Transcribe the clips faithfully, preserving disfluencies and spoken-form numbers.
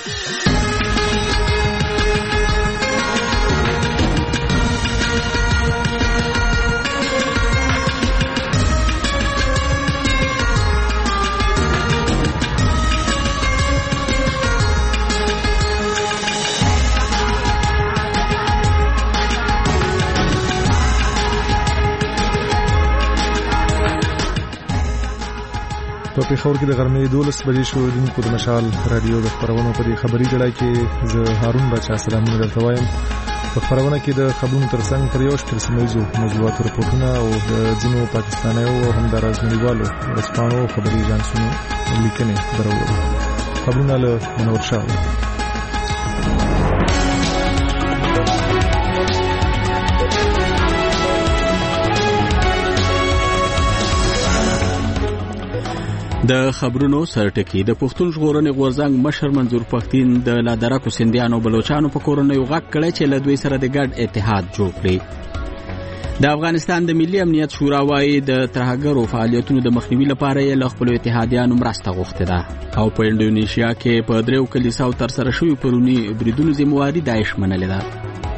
په پېښور کې د غرمې دولس بجې شو. دونکو د مشال رادیو د خبرونو په دې خبري جړای کې زه هارون باچا سلامونه درته وایم. په خبرونه کې د خبرونو ترڅنګ تر یو شپږ سیمهیزو موضوعاتو راپورټونه او د ځینو پاکستانیو او همداراز نړیوالو ورځپاڼو خبري اژانسونو لیکنې درولو. خبرونه له منور شاه. د خبرونو سرټکی. د پښتون ژغورنې غورځنګ مشر منظور پښتين د لادرکو سندیانو بلوچستانو په کورنۍ غږ کړی چې له دوی سره د ګډ اتحاد جوړ کړي. د افغانستان د ملي امنیت شورا وايي د ترهګرو فعالیتونو د مخنیوي لپاره یې له خپلو اتحادیانو مرسته غوښتې ده او په انډونیشیا کې په دریو کلیساو تر سره شوي پرونی بریدونو ذمہواري داعش منلې ده.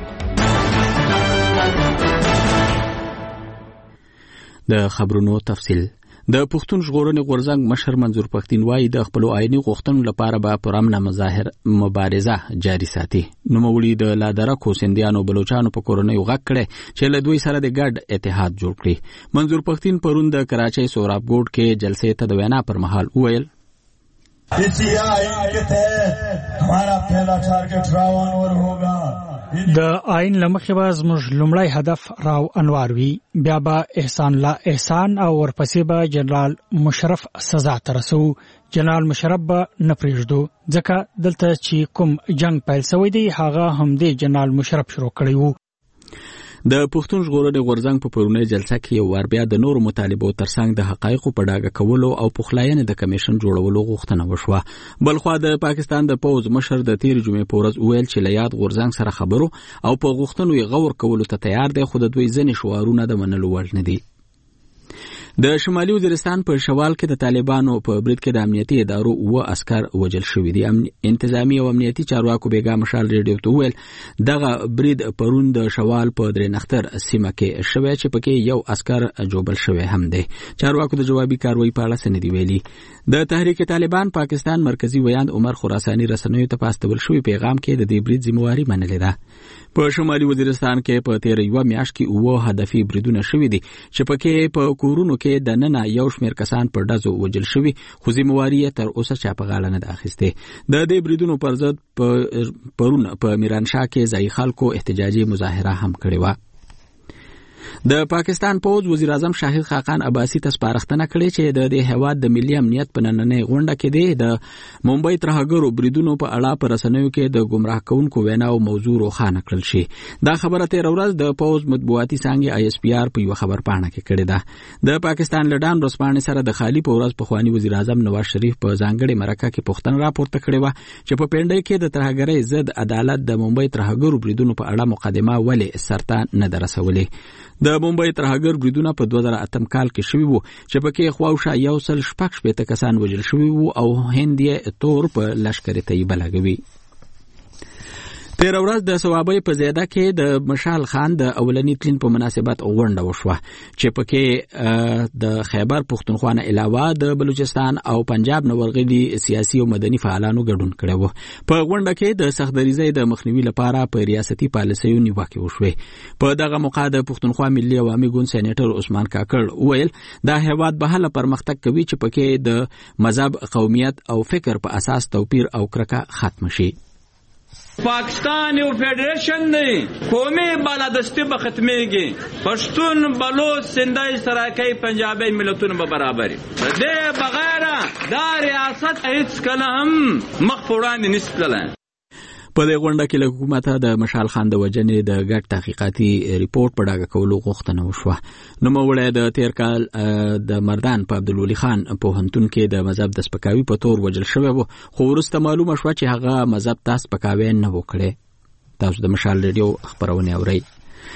د خبرونو تفصیل. د پښتون ژغورنې غورځنګ مشر منظور پښتين وايي د خپل آئینی غوښتنو لپاره به پرامنه مظاهر مبارزه جاري ساتي. نوموړي د لادرکو سندیانو بلوچستانو په کورنۍ غږ کړی چې له دوی سره د ګډ اتحاد جوړ کړي. منظور پښتين پرون د کراچۍ سوراب ګوټ کې جلسې ته د وینا پر مهال وویل د آئین لمخې به زموږ لومړی هدف راو انوار وي، بیا به احسان لا احسان او ورپسې به جنرال مشرف سزا ته رسو. جنرال مشرف به نه پرېږدو ځکه دلته چې کوم جنگ پیل شوی دی هغه هم د جنرال مشرف شروع کړی وو. د پښتون ژغورنې غورځنګ په پرونی جلسه کې یو وار بیا د نورو مطالبو ترڅنګ د حقایقو په ډاګه کولو او پخلاینې د کمیشن جوړولو غوښتنه وشوه. بلخوا د پاکستان د پوز مشر د تیر جمعې په ورځ ویل چې له یاد غورځنګ سره خبرو او په غوښتنو یې غور کولو ته تیار دی، خو د دوی ځینې شعارونه د منلو وړ نه دي. د شمالي وزیرستان په شوال کې د طالبانو په برید کې د امنیتي ادارو اوه عسكر وژل شوي دي. انتظامی او امنیتي چارواکو بیګا مشال ریډیو ته ویل دغه برید پرون د شوال په درنختر سیمه کې شوی چې پکې یو عسكر جوبل شوی هم دی. چارواکو د جوابي کاروایی په اړه څه نه دی ویلي. د تحریک طالبان پاکستان مرکزی ویاند عمر خراسانی رسنیو ته پاستول شوی پیغام کې د دې برید ذمہواري منلې ده. په شمالي وزیرستان کې په تیر یو میاشت کې اوه هدفي بریدونه شوي دي چې پکې په کورونو کې د ننه یو شمېر کسان په ډزو وژل شوي، خو ذمہواري یې تر اوسه چا په غاړه نه ده اخیستې. د دې بریدونو پر ضد پرون په میرانشاه کې ځایي خلکو احتجاجي مظاهره هم کړې وه. د پاکستان پوز وزیر اعظم شاهد خاقان عباسی ته سپارښتنه کړې چې د دې هیواد د ملي امنیت په نننۍ غونډه کې دی د ممبئی ترهګرو بریدونو په اړه په رسنیو کې د گمراه کوونکو ویناو موضوع روښانه کړل شي. دا خبره تیر ورځ د پوز مطبوعاتي څانګې آی اس پی آر په یو خبر پاڼه کې کړې ده. د پاکستان لډان ورځپاڼې سره د خالی په ورځ پخوانی وزیر اعظم نواز شریف په ځانګړې مرکه کې پوښتنه راپورته کړې وه چې په پنډۍ کې د ترهګرۍ ضد عدالت د ممبئی ترهګرو بریدونو په اړه مقدمه ولې سرته نه ده رسولې. د ممبئی ترهګر بریدونه په دوه زره اتم کال کې شوي وو چې پکې خواوشا یو سل شپږ شپېته کسان وژل شوي وو او هند یې تور په لشکر طیبه لګوي. تیر ورځ د ثوابۍ په زیاده کې د مشال خان د اولنی تلین په مناسبت غونډه وشوه چې پکې د خیبر پښتونخوا نه علاوه د بلوچستان او پنجاب نه ورغلي سیاسي او مدني فعالانو ګډون کړی و. په غونډه کې د سختدریزۍ د مخنیوي لپاره په ریاستي پالیسیو نیوکې وشوې. په دغه موقع د پښتونخوا ملي عوامي ګوند سېنیټر عثمان کاکړ وویل دا هیواد به هله پرمختګ کوي چې پکې د مذهب، قومیت او فکر په اساس توپیر او کرکه ختم شي. پاکستان یو فیډریشن دی، قومي بالادستی به ختمېږي، پښتون، بلوچ، سندھي، سراکۍ، پنجابي ملتونه به برابر دي. دې بغیر دا ریاست هیڅ کله هم مخ په وړاندې نشي تللی. په دې غونډه کې له حکومته د مشال خان د وژنې د ګډ تحقیقاتي ریپورت په ډاګه کولو غوښتنه وشوه. نوموړی د تیر کال د مردان په عبدالولي خان پوهنتون کې د مذهب د سپکاوي په تور وژل شوی و، خو وروسته معلومه شوه چې هغه مذهب ته سپکاوی نه و کړی. تاسو د مشال ریډیو خبرونه اورئ.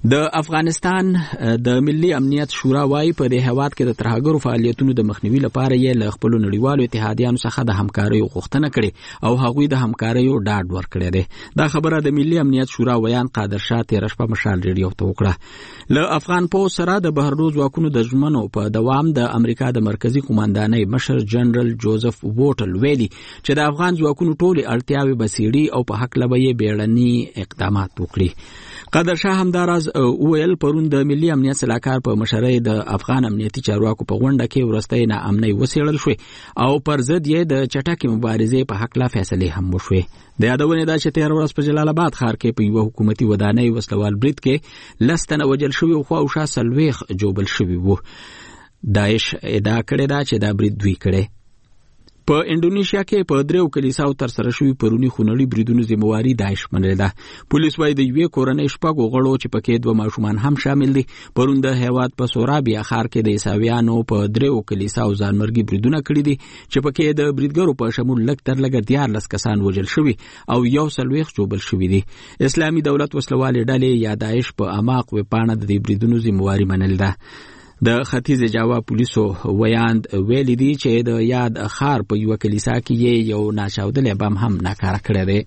د افغانستان د ملي امنیت شورا وايي په دې هیواد کې د ترهګرو فعالیتونو د مخنیوي لپاره یې له خپل نړیوالو اتحادیانو څخه د همکارۍ غوښتنه کړې او هغوی د همکارۍ ډاډ ورکړی دی. دا خبره د ملي امنیت شورا ویان قادر شاه تېره شپه مشال ریډیو ته وکړه. له افغان پوځ سره د بهرنیو ځواکونو د ژمنو په دوام د امریکا د مرکزی قوماندانۍ مشر جنرال جوزف ووټل ویلي چې د افغان ځواکونو ټولې اړتیاوې به څېړي او په هکله به یې بیړني اقدامات وکړي. قادر شاه همداراز ویل پرون د ملي امنیت سلاکار په مشرۍ د افغان امنیتي چارواکو په غونډه کې وروستۍ ناامنۍ وڅېړل شوې او پر ضد یې د چټکې مبارزې په هکله فیصلې هم وشوې. د یادونې ده چې تېره ورځ په جلال آباد ښار کې په یوه حکومتي ودانۍ وسلوال برید کې لس تنه وژل شوي او خواوشا څلوېښت ژوبل شوي وو. داعش ادعا کړې ده چې دا برید دوی کړی. په انډونیشیا کې په دریو کلیساو تر سره شوي پرونی خونړي بریدونو ذمہواري داعش منلې ده. پولیس وايي د یوې کورنۍ شپږو غړو چې پکې دوه ماشومان هم شامل دي پرون د هیواد په سورابیا ښار کې د عیسویانو په دریو کلیساو ځانمرګي بریدونه کړي دي چې پکې د بریدګرو په شمول لږ تر لږه دیارلس کسان وژل شوي او یو څلوېښت ژوبل شوي دي. اسلامي دولت وسلوالې ډلې یا داعش په اماق ویبپاڼه د دې بریدونو ذمہواري منلې ده. د ختیځ جاوا پولیسو ویاند ویلي دي چې د یاد ښار په یوه کلیسا کې یو ناچاودلی بم هم ناکاره کړی دی.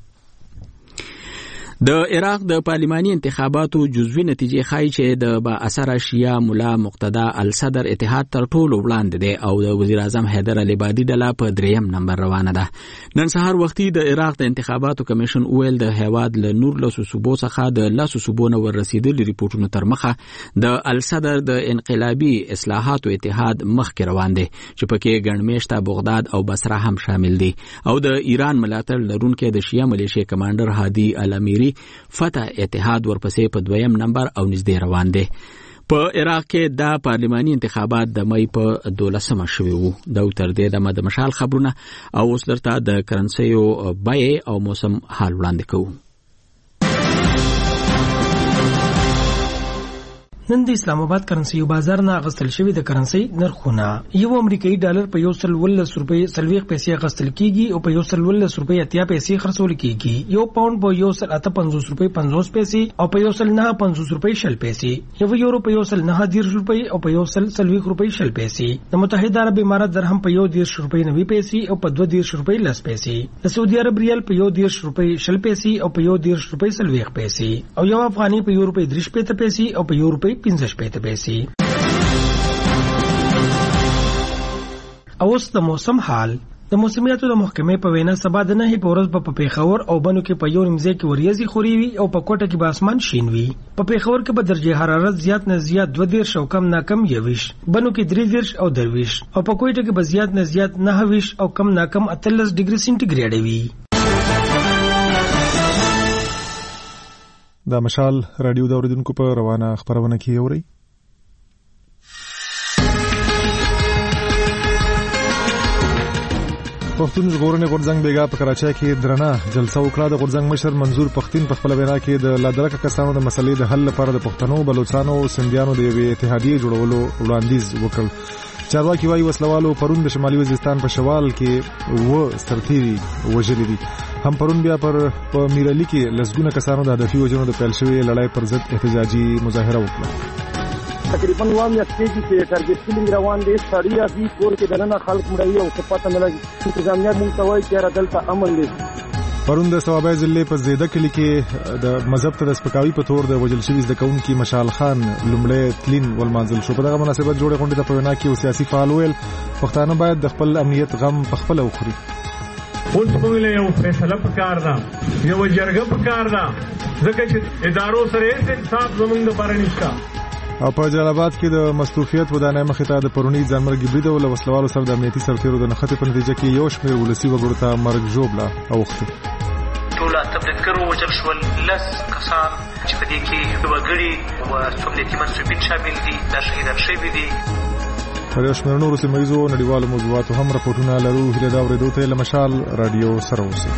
د عراق د پارلماني انتخاباتو جزوي نتیجې ښایي چې د با اثره شیعه ملا مقتدا الصدر اتحاد تر ټولو وړاندې دی او د وزیر اعظم حیدر العبادي ډله په دریم نمبر روانه ده. نن سهار وختي د عراق د انتخاباتو کمیشن ویل د هیواد له نورلسو صوبو څخه د لسو صوبو نه ورسېدلي ریپورټونو تر مخه د الصدر د انقلابي اصلاحاتو اتحاد مخکې روان دی چې پکې ګڼمېشته بغداد او بصره هم شامل دي او د ایران ملاتړ لرونکي د شیعه ملیشې کمانډر هادي الامیری فتح اتحاد ورپسې په دویم نمبر او نږدې روان دی. په عراق کې دا پارلماني انتخابات د مئی په دولسمه شوي وو. دا تر دې دمه د مشال خبرونه او اوس درته د کرنسیو بیې او موسم حال وړاندې کوو. نن د اسلام آباد کرنسي بازار نه غستل شوی د کرنسي نرخونه یو امریکایي ډالر په یو سل ولس روپۍ سلويخ پیسې غستل کیږي او په یو سل ولس روپۍ اتیا پیسې خرڅول کیږي. یو پاوند په یو سل اته پنځوس روپۍ پنځوس پیسې او په یو سل نه پنځوس روپۍ شل پیسې. یو یورو په یو سل نه دیرش روپۍ او په یو سل سلويخ روپۍ شل پیسې. د متحده عرب امارات درهم په یو دیرش روپۍ نوي پیسې او په دوه دیرش روپۍ لس پیسې. د سعودي عرب ریال په یو دیرش روپۍ شل پیسې او په یو دیرش روپۍ سلويخ پیسې او یو افغاني په یو روپۍ دریش پیسې او په یو روپۍ پنځه شپېته پیسې. اوس د موسم حال. د موسمیاتو د محکمې په وینا سبا د نهي په ورځ په پېښور او بنو کې په یو نیمځای کې وریځي خوري وي او په کوټه کې به اسمان شین وي. په پېښور کې به درجه حرارت زیات نه زیات دوه دیرش او کم نه کم یویش، بنو کې درې دیرش او درویش او په کوټه کې به زیات نه زیات نهه ویش او کم نه کم اتلس ډیګري سینټیګریډ وي. دا مشال رادیو د اوریدونکو په روانه خبرونه کې اوري. پښتون ژغورنې غورځنګ بیګا په کراچۍ کې درنه جلسه وکړه. د غورځنګ مشر منظور پښتين په خپل وینا کې د لادرکه کسانو د مسلې د حل لپاره د پښتنو بلوچستانو او سندیانو د یوې اتحادیې جوړولو وړاندیز وکړ. چارواکي وايي وسلوالو پرون د شمالي وزیرستان په شوال کې و سترتيري وژلي دي. هم پرون بیا پر په میرالي کې لسګونه کسانو د هدفي وژنو د پیل شوې لړۍ پر ضد احتجاجي مظاهره وکړه. تقریبا نو هم یختي چې ټارګټ کلینګ روان دي سړیا دي کور کې دنه خلک مړی او څه پته نه لګي. انتظامیه مونږ ته وایي چې راځل امن دي. پرون د ثوابای ضلع په زیده کلی کې د مذهب ته د سپکاوي په تور د وجل شوی د کونکي مشال خان لومړی تلین ولمانځل شو. په دغه مناسبت جوړه غونډه د پوینا کې سیاسي فعال ویل پښتانه باید د خپل امنیت غم په خپل وخوري. اوس موږ له یو فیصله پکار ده، یو جرګه پکار ده، ځکه چې ادارو سره هیڅ انصاف زمونږ د بار نشته. او په جلال آباد کې د مصروفیت ودانۍ مخې ته د پرونی ځانمرګي برید او وسلوالو سره د امنیتي سرتیرو د نښتې په نتیجه کې یو شمېر ولسي وګړو ته مرګ ژوبله اوښتې. ټول تبلیغ وجل شول لس کسان چې په دې کې وګړي او امنیتي منصوبین شامل دي دا شهیدان شوي دي. پر یو شمېر نورو سیمه ییزو نړیوالو موضوعاتو هم راپورټونه لرو. هیله ده اورېدو ته له مشال راډیو سره اوسئ.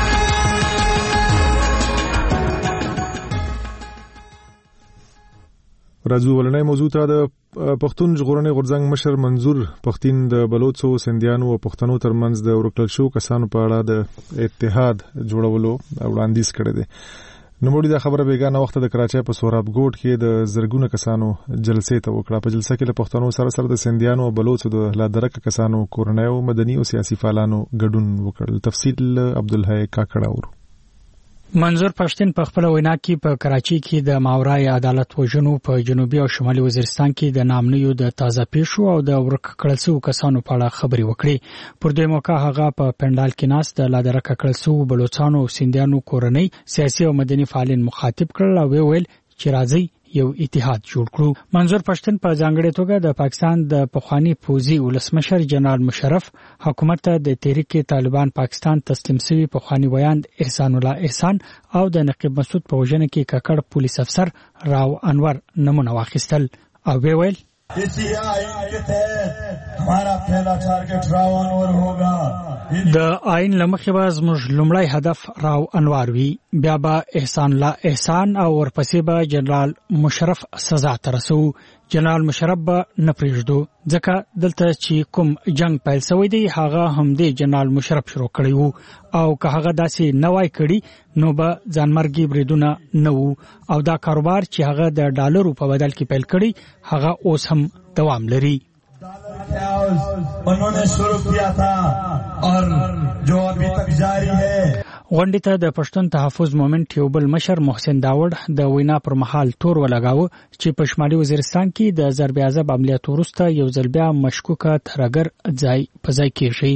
راځو ولنۍ موضوع ته. د پښتون ژغورنې غورځنګ مشر منظور پښتين د بلوڅو سندیانو او پښتنو ترمنځ د ورکل شو کسانو په اړه د اتحاد جوړولو وړاندیز کړی دی. نوموړي دا خبره بیګانه وخت د کراچۍ په سوراب ګوټ کې د زرګونه کسانو جلسې ته وکړه. په جلسه کې له پښتنو سره سره د سندیانو او بلوچو د لادرکه کسانو کورنیو مدني او سیاسي فعالانو ګډون وکړل. تفصیل عبدالحی کاکړه ورو. منظور پښتين په خپل وینا کې په کراچۍ کې د ماورای عدالت وژنو په جنوبي او شمالي وزیرستان کې د نامنیو د تازه پیښو او د ورک کړل شوو کسانو په اړه خبري وکړي. پر دوی موقع هغه په پندال کې ناس د لادرکه کړل شوو بلوچستان او سندیانو کورنۍ سیاسي او مدني فعالین مخاطب کړل او ویل چې راځي یو اتحاد جوړ کړو. منظور پښتين په ځانګړي توګه د پاکستان د پخوانی پوځي ولسمشر جنرال مشرف حکومت د تحریک طالبان پاکستان تسلیم شوی پخوانی ویاند احسان الله احسان او د نقیب مسعود په وژنه کې ککړ پولیس افسر راو انور نمونه واخیستل او ویل इसी आइन के तहत हमारा पहला टारगेट राव अनवर होगा. د آئین لمخې به زموږ لومړی هدف راو انوار وي، بیا به احسان الله احسان او ورپسې به جنرال مشرف سزا ته رسو. جنرال مشرف به نه پرېږدو ځکه دلته چې کوم جنگ پیل شوی دی هغه هم دی جنرال مشرف شروع کړی وو او که هغه داسې نه وای کړی نو به ځانمرګي بریدونه نه وو او دا کاروبار چې هغه د ډالرو په بدل کې پیل کړی هغه اوس هم دوام لري. उन्होंने शुरू किया था और जो अभी तक जारी है. غونډې ته د پښتون تحفظ مومنت یو بل مشر محسن داوود د وینا پر مهال تور ولګاوه چې په شمالي وزیرستان کې د ضرب عذاب عملیات وروسته یو ځل بیا مشکوکه ترګر ځای په ځای کېږي.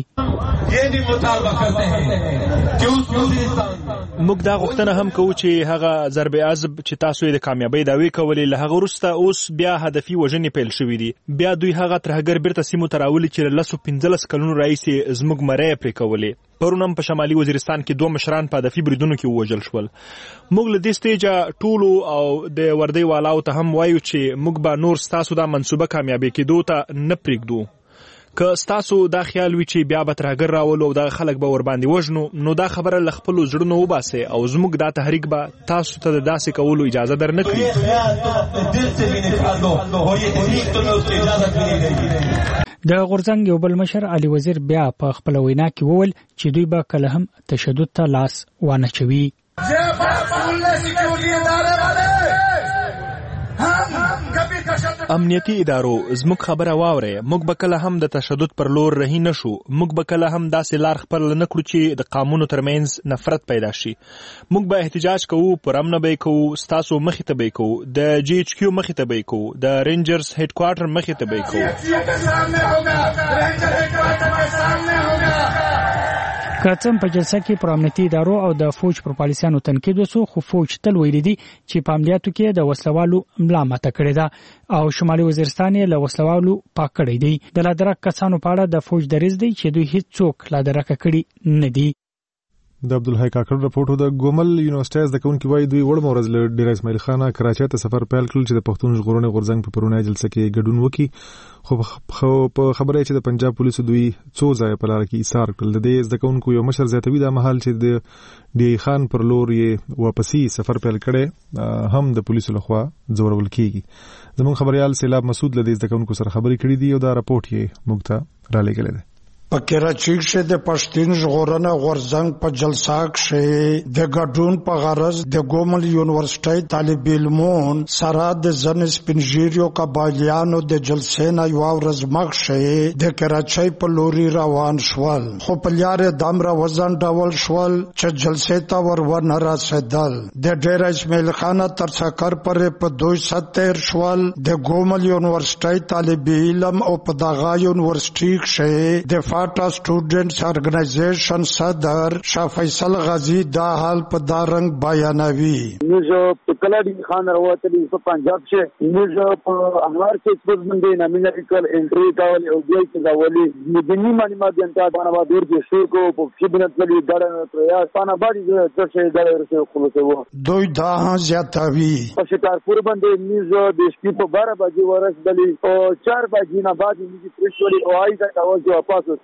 موږ دا غوښتنه هم کوو چې هغه ضرب عذاب چې تاسو یې د کامیابی داوی کولې له هغه وروسته اوس بیا هدفي وژنې پیل شوې دي. بیا دوی هغه ترګر بیرته سیمو ته راولي چې له لسو پنځلس کلونو راهیسې زموږ مرۍ پرې کولې. پرون هم په شمالي وزیرستان کې دوه مشران په هدفي بریدونو کې ووژل شول. موږ له دې سټیجه ټولو او د وردی والاو ته هم وایو چې موږ به نور ستاسو دا منصوبه کامیابی کېدو ته نه پرېږدو. که ستاسو دا خیال وي چې بیا به ترهګر راولو او دا خلک به ورباندې وژنو نو دا خبره له خپلو زړونو وباسئ او زموږ دا تحریک به تاسو ته د داسې کولو اجازه در نه کړي. د غورځنګ یو بل مشر علي وزیر بیا په خپل وینا کې وویل چې دوی به کله هم تشدد ته لاس وانه چوي. امنیتي ادارو زموږ خبره واورئ، موږ به کله هم د تشدد پر لور رهي نه شو. موږ به کله هم داسې لار خپل نه کړو چې د قومونو ترمنځ نفرت پیدا شي. موږ به احتجاج کوو، پر امن به کوو، ستاسو مخې ته به کوو، د جی ایچ کیو مخې ته به کوو، د رینجرز هډ کوارټر مخې ته به کوو. کاتم په جلسه کې پر امنیتي ادارو او د فوج پر پالیسانو تنقید وسو، خو فوج تل ویلي دي چې په عملیاتو کې د وسلوالو ملا ماته کړې ده او شمالي وزیرستان یې له وسلوالو پاک کړی دی. د لادرک کسانو په اړه د فوج دریځ دی چې دوی هیڅ څوک لادرک کړي نه دي. د عبدالحی کاکړ رپورټ د ګومل یونیورسيټي د کونکي وای دوی وړ مورز له ډیر اسماعیل خان کراچۍ ته سفر پیل کړل چې د پښتون ژغورنې غورځنګ په پرونی جلسه کې ګډون وکړي. خو په خبره چې د پنجاب پولیسو دوی څو ځای په لار کې ایثار کړل. د دې د کونکو یو مشر زیاتوي د محل چې د ډی خان پر لور یې واپسی سفر پیل کړي هم د پولیسو لخوا ځورول کیږي. زموږ خبريال سیلاب مسعود له دې د کونکو سره خبرې کړې دي او دا رپورټ یې موږ ته را لېږلی دی. په کراچۍ کې د پښتون ژغورنې غورځنګ په جلسه کې د ګډون په غرض د ګومل یونیورسيټي طالب علمون سره د ځن سپینژیرو قبایلیانو د جلسې نه یو ورځ مخکې د کراچۍ په لوري روان شول، خو په لار دمره وزن ډول شول چې جلسې ته ور ونه رسیدل. د ډیر اسماعیل خان تر څکر پرې په دوی ستر شول. د ګومل یونیورسيټي طالب علم او په دغه یونیورسيټي کې د فاټا سټوډنټس ارګنایزیشن صدر شاه فیصل غازی دا حال په دارنګ بیانوي. موږ په کلاډي خان راوتلی په پنجاب کې موږ په انوار کې څو باندې نامینیکل انټری کاول او دوی چې دا ولي مدني معلومات جنتا باندې ډیر کې شو کو په خدمت لري ډاډه پریاس باندې باندې د څه ډاډه ورسې خلاصو. دوی دا زیاتوي په شکارپور باندې موږ د شپې په بارہ بجې ورسېدلی او چار بجې نه بعد موږ پرېښولې او آی دا اوس واپس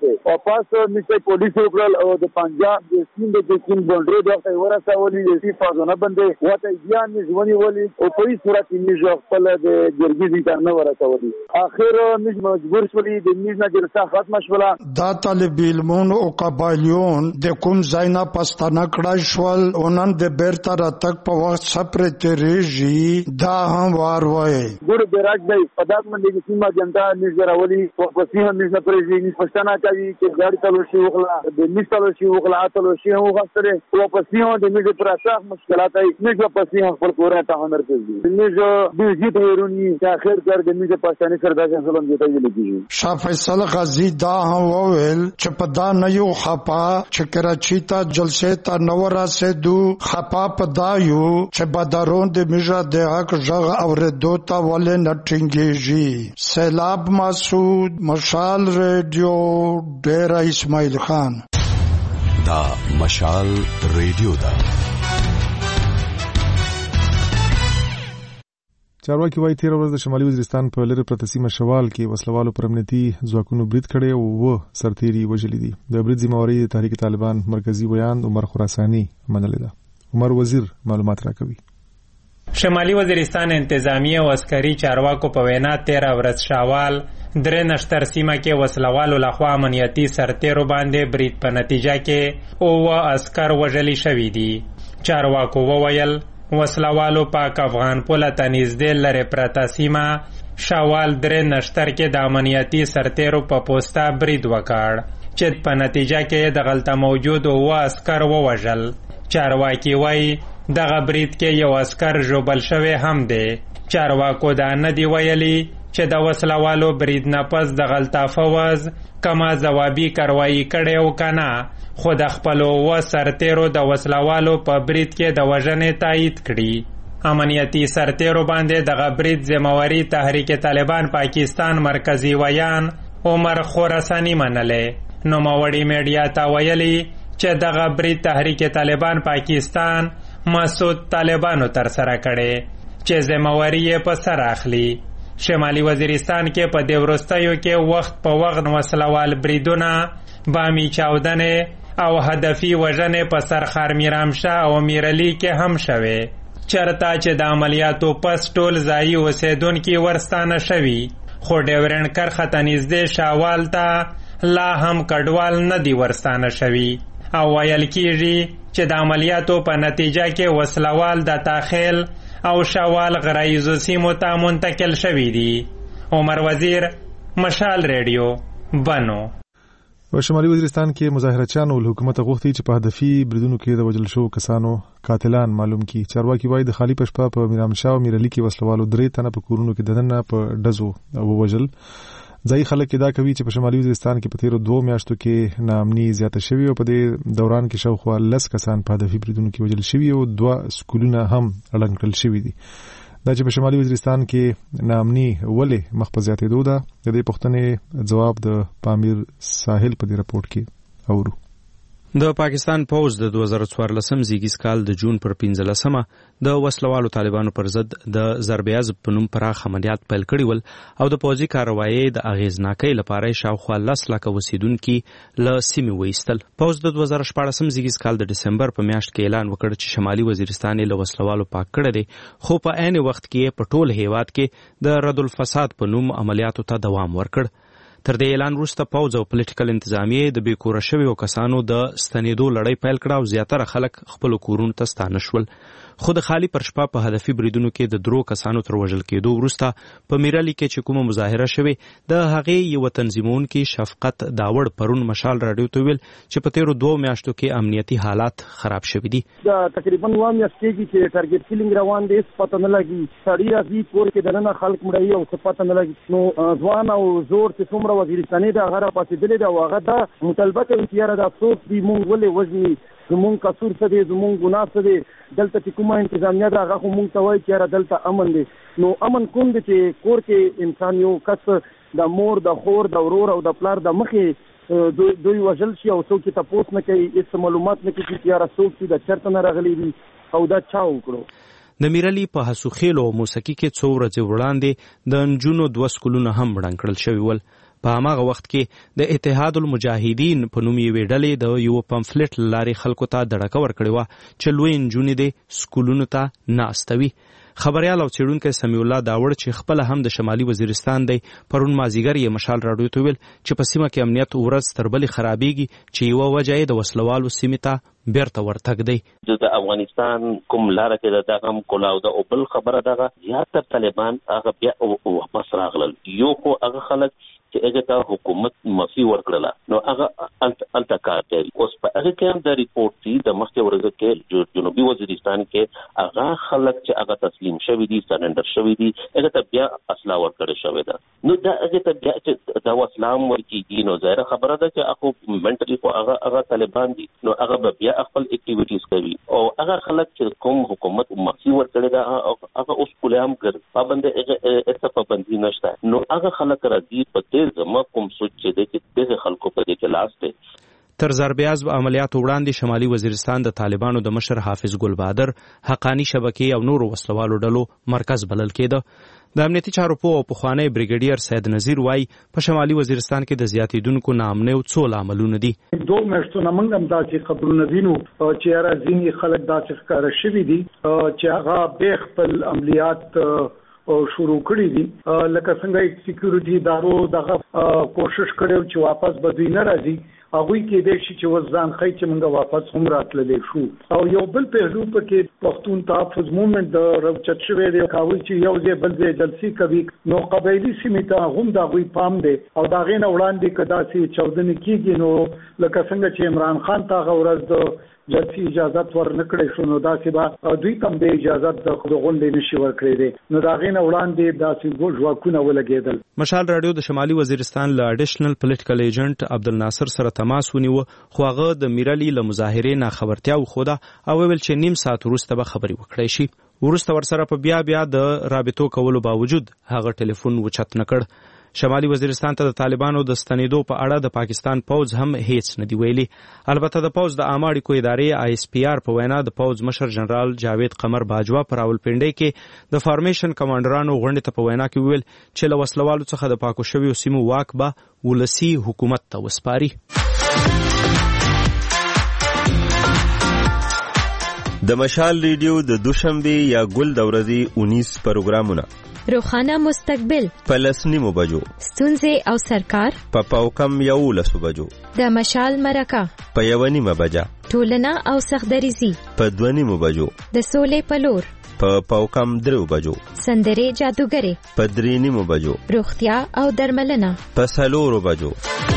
دی او پاس میسته پولیس وکړل او د پنجاب د سیند د سیند باندې دغه ورسولي چې فازونه باندې وته بیا نه ژوندۍ ولي او په هیڅ صورت نه خپل د ګرګیزي ته نه ورسولي. اخر موږ مجبور شولي د میز نه جلسه ختمه شوله. دا طالب علمون او قبایلیون د کوم ځای نه پښتانه کړای شول او نن د بیرته راتګ په وخت سفر تیریږي دا هم وار وایي ګور بیراج دی په داس باندې سیمه جنتا موږ راولي او په سیمه موږ نه پرېږي پښتانه کوي چې ګاډي تلو شي وخلا د میز تلو شي وخلا تلو شي وغسره او په سیمه د موږ پر اساس مشکلات ای موږ په سیمه خپل کورته ته هنر کوي موږ د دې ورونی چې اخر کار د موږ پښتانه سره د ظلم دی ته لګي. شاه فیصل غازی دا هم وویل چې په دا نه یو خپا چې کراچي ته جلسه ته نو راسېدو خپا په دا یو چې بدرون د میژه د حق ژغ اوریدو ته ولې نه ټینګېږي. سیلاب مسعود مشال ریډیو ډیره اسماعیل خان. دا مشال ریډیو دا چارواکي وايي تیر ورځ د شمالي وزیرستان په لری پرته سیمه شوال کې وسلوالو پر امنیتي ځواکونو برید کړی او و سرتيري وژلي دي. د برید ذمہواری تحریک طالبان مرکزی بیان عمر خراسانی منلې ده. عمر وزیر معلومات راکوي. شمالي وزیرستان انتظامی او عسکري چارواکو په وینا تیر ورځ شوال درې نشتر سیمه کې وسلوالو لخوا امنیتي سرتیرو باندې برید په نتیجه کې او عسكر وژلي شوي دي. چارواکو وویل وسلوالو پاک افغان پوله ته نږدې لرې پرته سیمه شوال درې نشتر کې د امنیتي سرتیرو په پوسته برید وکړ چې په نتیجه کې د غلطه موجود او عسكر ووژل. چارواکي وایي دغه برید کې یو عسكر ژوبل شوی هم دی. چارواکو دا نه دی ویلي چې د وسلوالو برید نه پس د غلطه فوز کما ځوابي کاروایی کړې او کنه خو د خپلو و سرتیرو د وسلوالو په برید کې د وژنې تایید کړي. امنیتي سرتیرو باندې دغه برید ذمہواری تحریک طالبان پاکستان مرکزی ویان عمر خراسانی منلې. نوموړي میډیا ته ویلي چې دغه برید تحریک طالبان پاکستان مسعود طالبانو تر سره کړي چې ذمہواری یې په سر اخلي. شمالي وزیرستان کې په دې وروستیو کې وخت په وخت وسلوال بریدونه بامي چاودنې او هدفي وژنې په سرخار میرامشاه او میرعلي کې هم شوې چرته چې د عملیاتو پس ټول ځایي اوسېدونکي ورستانه شوي خو ډیورنډ کرښه ته نږدې شاوال ته لا هم کډوال نه دي ورستانه شوي او ویل کېږي چې د عملیاتو په نتیجه کې وسلوال د تاخیل او شوال غرایزو سیمو ته منتقل شوي دي. عمر وزیر مشال ریډیو بنو. په شمالي وزیرستان کې مظاهرچیانو له حکومت غوښتي چې په هدفي بریدونو کې د وژل شوو کسانو قاتلان معلوم کړي. چارواکي وایي د خالی پشپا په میرامشاه او میرعلي کې وسلوالو درې تنه په کورونو کې دننه په ډزو ووژل. ځایي خلک دا کوي چې په شمالي وزیرستان کې په تیرو دوه میاشتو کې ناامني زیاته شوې او په دې دوران کې شاوخوا لس کسان په هدفي بریدونو کې وژل شوي او دوه سکولونه هم ړنګ کړل شوي دي. دا چې په شمالي وزیرستان کې ناامني ولې مخ په زیاتېدو ده د دې پوښتنې ځواب د پامیر ساحل په دې راپورټ کې اورو. د پاکستان پوز د دوه زره څوارلسم زیږیز کال د جون پر پنځلسمه د وسلوالو طالبانو پر ضد د ضرب عضب په نوم پراخ عملیات پیل کړي ول او د پوځي کاروایي د اغیزناکۍ لپاره شاوخوا لس لکه اوسیدونکي له سیمې وایستل. پوز د دوه زره شپاړسم زیږیز کال د ډسمبر په میاشت کې اعلان وکړ چې شمالي وزیرستان له وسلوالو پاک کړی دی خو په عین وخت کې په ټول هیواد کې د رد الفساد په نوم عملیاتو ته دوام ورکړ. تر دې اعلان وروسته پوځ او پولیټیکل انتظامیه د بې کوره شویو کسانو د ستنېدو لړۍ پیل کړه او زیاتره خلک خپلو کورونو ته ستانه شول. خو د خالی پر شپه په هدفي بریدونو کې د درو کسانو تر وژل کېدو وروسته په میرعلي کې چې کومه مظاهره شوې د هغې یوه تنظیمونکي شفقت داوړ پرون مشال راډیو ته ویل چې په تیرو دوو میاشتو کې امنیتي حالات خراب شوي دي. دا تقریبا اوه میاشتې کېږي چې ټارګټ کیلینګ روان دی، هېڅ پته نه لګي. سړي راځي کور کې دننه خلک مړوي او څه پته نه لګي. نو ځوان او زور چې څومره وزیرستاني دی هغه راپاڅېدلی دی او هغه دا مطالبه کوي چې یاره دا څوک دي، موږ ولې وژني، زمونږ قصور څه دی، زمونږ ګناه څه دی. دلته چې کومه انتظامیه ده هغه خو مونږ ته وایي چې یاره دلته امن دی. نو امن کوم دی چې کور کې انسان یو کس د مور د خور د ورور او د پلار د مخې دوی وژل شي او څوک یې تپوس نه کوي، هېڅ معلومات نه کوي چې یاره څوک دي، د چېرته نه راغلی دي او دا چا وکړو. د میرعلي په هسوخیلو او موسکي کې څو ورځې وړاندې د نجونو دوه سکولونه هم ړنګ کړل شوي ول. په هماغه وخت کې د اتحاد المجاهدین په نوم یوې ډلې د یو پمفلټ لارې خلکو ته دړکه ورکړې وه چې لوی نجونې دې سکولونو ته ناستوي. خبريال او څېړونکی سمیع الله داوړ چې خپله هم د شمالي وزیرستان دی پرون مازدیګر یې مشال راډیو ته ویل چې په سیمه کې امنیت ورځ تر بلې خرابېږي چې یوه وجه یې د وسلوالو سیمې ته بیرته ورتګ دی. د افغانستان کوم لاره کې د دغه هم کلاو ده او بل خبره دغه زیاتره طالبان هغه بیا واپس راغلل. یو خو هغه خلک چې هغه ته حکومت معافي ورکړله نو هغه الته کار کوي. اوس په هغه کې هم د ریپورټ دي د مخکې ورځ کې جنوبي وزیرستان کې هغه خلک چې هغه تسلیم شوي دي سرنډر شوي دي هغه ته بیا اسلحه ورکړل شوې ده. نو دا هغه ته بیا چې دا اسلام ورکېږي نو ظاهره خبره ده چې هغه منټلي خو هغه هغه طالبان دي نو هغه به بیا خپل اکټیویټیز کوي او هغه خلک چې کوم حکومت معافي ورکړي ده هغه اوس کله هم ګر پابند هغه پابندي نشته نو هغه خلک راځي په زما کوم سوچ چې د دې خلکو په دې کې لاس دی. تر ضربیاز عملیاتو وړاندې شمالي وزیرستان د طالبانو د مشر حافظ ګل بهادر حقانی شبکې او نورو وسلوالو ډلو مرکز بلل کېده. د امنیتي چارو پوه او پخوانی بریګیډیر سید نذیر وایي په شمالي وزیرستان کې د زیاتېدونکو ناامنیو څو لاملونه دي. دوه میاشتونه موږ هم داسې خبرونه وینو چې هغه ځینې خلک داسې ښکاره شوي دي چې هغه بیا خپل عملیات او شروع کړی دي لکه څنګه سکیورټي ادارو دغه کوشش کړو چې واپس بدوی نه راځي هغه کې د شي چې وزن خې چې موږ واپس هم راتللې شو او یو بل پهلو پکې پښتون تحفظ موومېنټ د روچت شوی دی کاوي چې یو ځای بل ځای جلسي کوي نو قبایلی سیمې ته هم دا غوي پام دی او دا غینه وړاندې کدا سي چودنې کیږي نو لکه څنګه چې عمران خان ته غورز د جلسي اجازه ورنکړې شو نو دا چې با دوی تم د اجازه د غونډې نشي ورکړې دي نو دا غینه وړاندې داسې ګوژ واکونه ولګېدل. مشال راډیو د شمالي وزیرستان له اډیشنل پولیټیکل ایجنټ عبدالناصر سره تماس ونیو خو هغه د میرالي له مظاهرې نه خبرتیا وخوده او ویل چې نیم ساعت وروسته به خبرې وکړی شي. وروسته ورسره په بیا بیا د رابطو کولو باوجود هغه ټلیفون وچت نه کړ. شمالي وزیرستان ته د طالبانو د ستنېدو په اړه د پاکستان پوځ هم هیڅ نه دی ویلي. البته د پوځ د عامه اړیکو ادارې آی اس پی آر په وینا د پوځ مشر جنرال جاوید قمر باجوا په راولپنډۍ کې د فارمیشن کمانډرانو غونډې ته په وینا کې ویل چې له وسلوالو څخه د پاکو شویو سیمو واک به ولسي حکومت ته وسپاري. د مشال ریډیو د دوشنبه یا ګل د ورځې انیس پروګرامونه روخانه مستقبل پلسنیمو بجو ستونزې او سرکار په پاوکم یو لسو بجو د مشال مرکه په یو نیمه بجه ټولنه او سختدریزي په دوه نیمو بجو د سولې په لور په پاوکم درو بجو سندرې جادوګرې په درې نیمو بجو روغتیا او درملنه په څلورو بجو.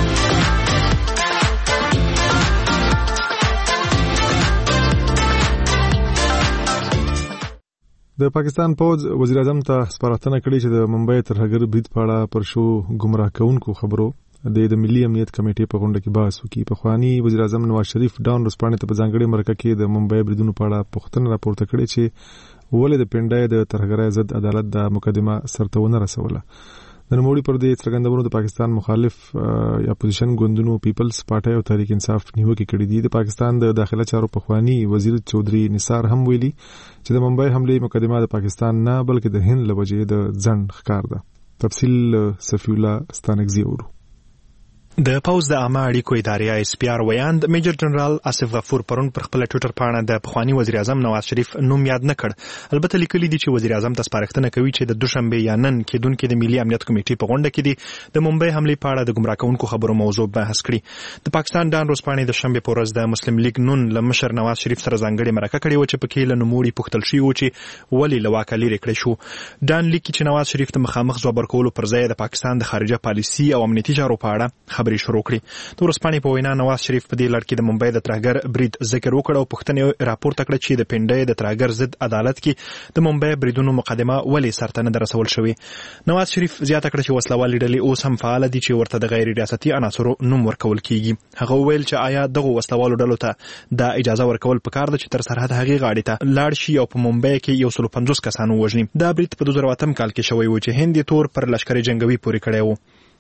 د پاکستان پوز وزیر اعظم ته سپارښتنه کړې چې د ممبئی ترهګر برید په اړه پر شو گمراه کوونکو خبرو د ملي امنیت کمیټې په غونډه کې بحث وکړي. پخوانی وزیر اعظم نواز شریف ډاون ورځپاڼې ته په ځانګړې مرکه کې د ممبئی بریدونو په اړه پوښتنه راپورته کړې چې ولې د پنډای د ترهګرۍ ضد عدالت د مقدمه سرته ونه رسوله. د نوموړي پر دې څرګندونو د پاکستان مخالف یا اپوزیشن ګوندونو پیپلز پارټي او تحریک انصاف نیوکې کړې دي. د پاکستان د داخله چارو پخوانی وزیر چودري نثار هم ویلي چې د ممبئی حمله مقدمه د پاکستان نه بلکې د هند له وجې د ځنډ ښکار ده. تفصیل صفی الله ستانکزی اورو. د پوز د عامه اړیکو ادارې آی اس پی آر ویاند میجر جنرال آصف غفور پرون پر خپل ټوئیټر پاڼه د پخوانی وزیر اعظم نواز شریف نوم یاد نه کړ. البته لیکلي دي چې وزیر اعظم ته سپارښتنه کوي چې د دوشنبه یا نن کېدونکې د ملي امنیت کمیټې په غونډه کې دي د ممبئی حملې په اړه د گمراه کوونکو خبرو موضوع بحث کړي. د پاکستان ډان ورځپاڼې د شنبه په ورځ د مسلم لیگ نون له مشر نواز شریف سره ځانګړې مرکه کړې و چې پکې له نوموړي پوښتل شوی و چې ولې له واکه لرې کړی شو. ډان لیکي چې نواز شریف ته مخامخ ځواب ورکولو پر ځای د پاکستان د خارجه پالیسي او امنیتي چارو په اړه خبرې شروع کړې. د ورځپاڼې په وینا نواز شریف په دې لړ کې د ممبئی د ترهګر برید ذکر وکړ او پوښتنه راپورته کړه چې د پنډای د ترهګر ضد عدالت کې د ممبئی بریدونو مقدمه ولې سرته نه رسول شوې. نواز شریف زیاته کړه چې وسلوالې ډلې اوس هم فعال دي چې ورته د غیر ریاستي عناصرو نوم ورکول کیږي. هغه ویل چې آیا دغه وسلوالو ډلو ته د اجازه ورکول پکار ده چې تر سرحد هغې غاړې ته لاړ شي او په ممبئی کې یو سل پنځوس کسان ووژني. دا برید په دوه زره اتم کال کې شوی و چې هند یې تور پر لشکري جنگوي پورې کړی و.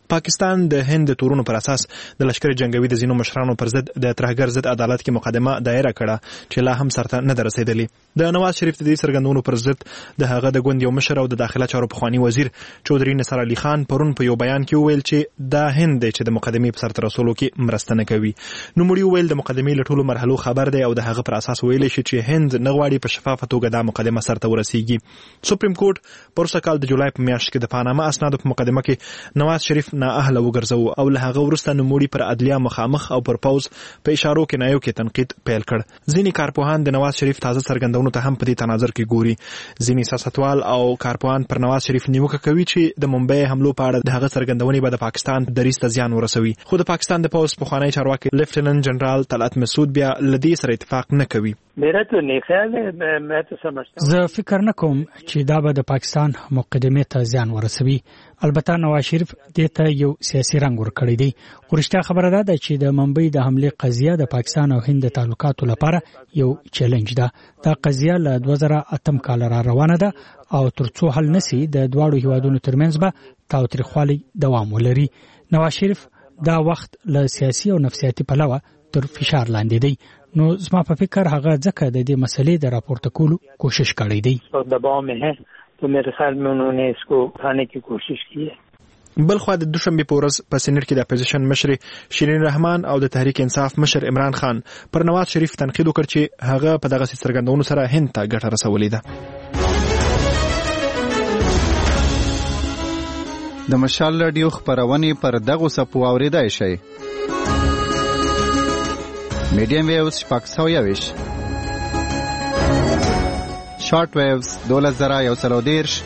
پاکستان د هند د تورونو پر اساس د لشکر جنگوي د زینو مشرانو پر ضد د ترهګر ضد عدالت کې مقدمه دایره کړه چې لا هم سرته نه رسیدلې. د نواز شریف د دې څرګندونو پر ضد د هغه د ګوند یو مشر او د داخله چارو پخوانی وزیر چودري نصر علي خان پرون په یو بیان کې وویل چې دا هند چې د مقدمې په سرته رسولو کې مرسته نه کوي. نو مړي وویل د مقدمې له ټولو مرحلو خبر دی او د هغه پر اساس ویل شي چې هند نه غواړي په شفافه توګه دا مقدمه سرته ورسیږي. سپریم کورټ پرسه کال د جولای په میاشت کې د پاناما اسنادو په مقدمه کې نواز شریف نه اهله وګرځو او له هغه وروسته نوموړي پر عدلیه مخامخ او پر پوز په اشارو کې نایو کې تنقید پیل کړ. ځینې کارپوهان د نواز شریف تازه څرګندونو ته هم په دې تناظر کې ګوري. ځینې سیاستوال او کارپوهان پر نواز شریف نیوکه کوي چې د ممبئی حملو په اړه د هغه څرګندونې به د پاکستان دریځ ته زیان ورسوي. خو د پاکستان د پوز پخوانی چارواکي لیفټیننټ جنرال طلعت مسعود بیا له دې سره اتفاق نه کوي. زه فکر نه کوم چې دا به د پاکستان مقدمې ته زیان ورسوي. البته نواز شریف دې ته یو سیاسي رنګ ورکړی دی. ورشته خبره ده چې د ممبئی د حمله قضیه د پاکستان او هند د تعلقاتو لپاره یو چیلنج ده. دا قضیه له دوه زره اتم کال را روانه ده او ترڅو حل نشي د دواړو هیوادونو ترمنځ به تاوتریخوالي دوام ولري. نواز شریف دا وخت له سیاسي او نفسیاتي پلوه تر فشار لاندې دی. نو زما په فکر هغه ځکه د دې مسلې د راپورته کولو کوشش کړی دی. دباو میں ہے تو میرے خیال میں انہوں نے اس کو اٹھانے کی کوشش کی ہے. بل خو د دوشنبه په ورځ په سینټ کې د اپوزیشن مشر شیرین رحمان او د تحریک انصاف مشر عمران خان پر نواز شریف تنقید وکړ چې هغه په دغه څرګندونو سره هند ته ګټه رسولې ده. د مشال رادیو خبرونه پر دغه سپو اوریدای شي. میډیم ویوز شپږ سوه یویش، شارټ ویوز دولس زره یو سل او دېرش،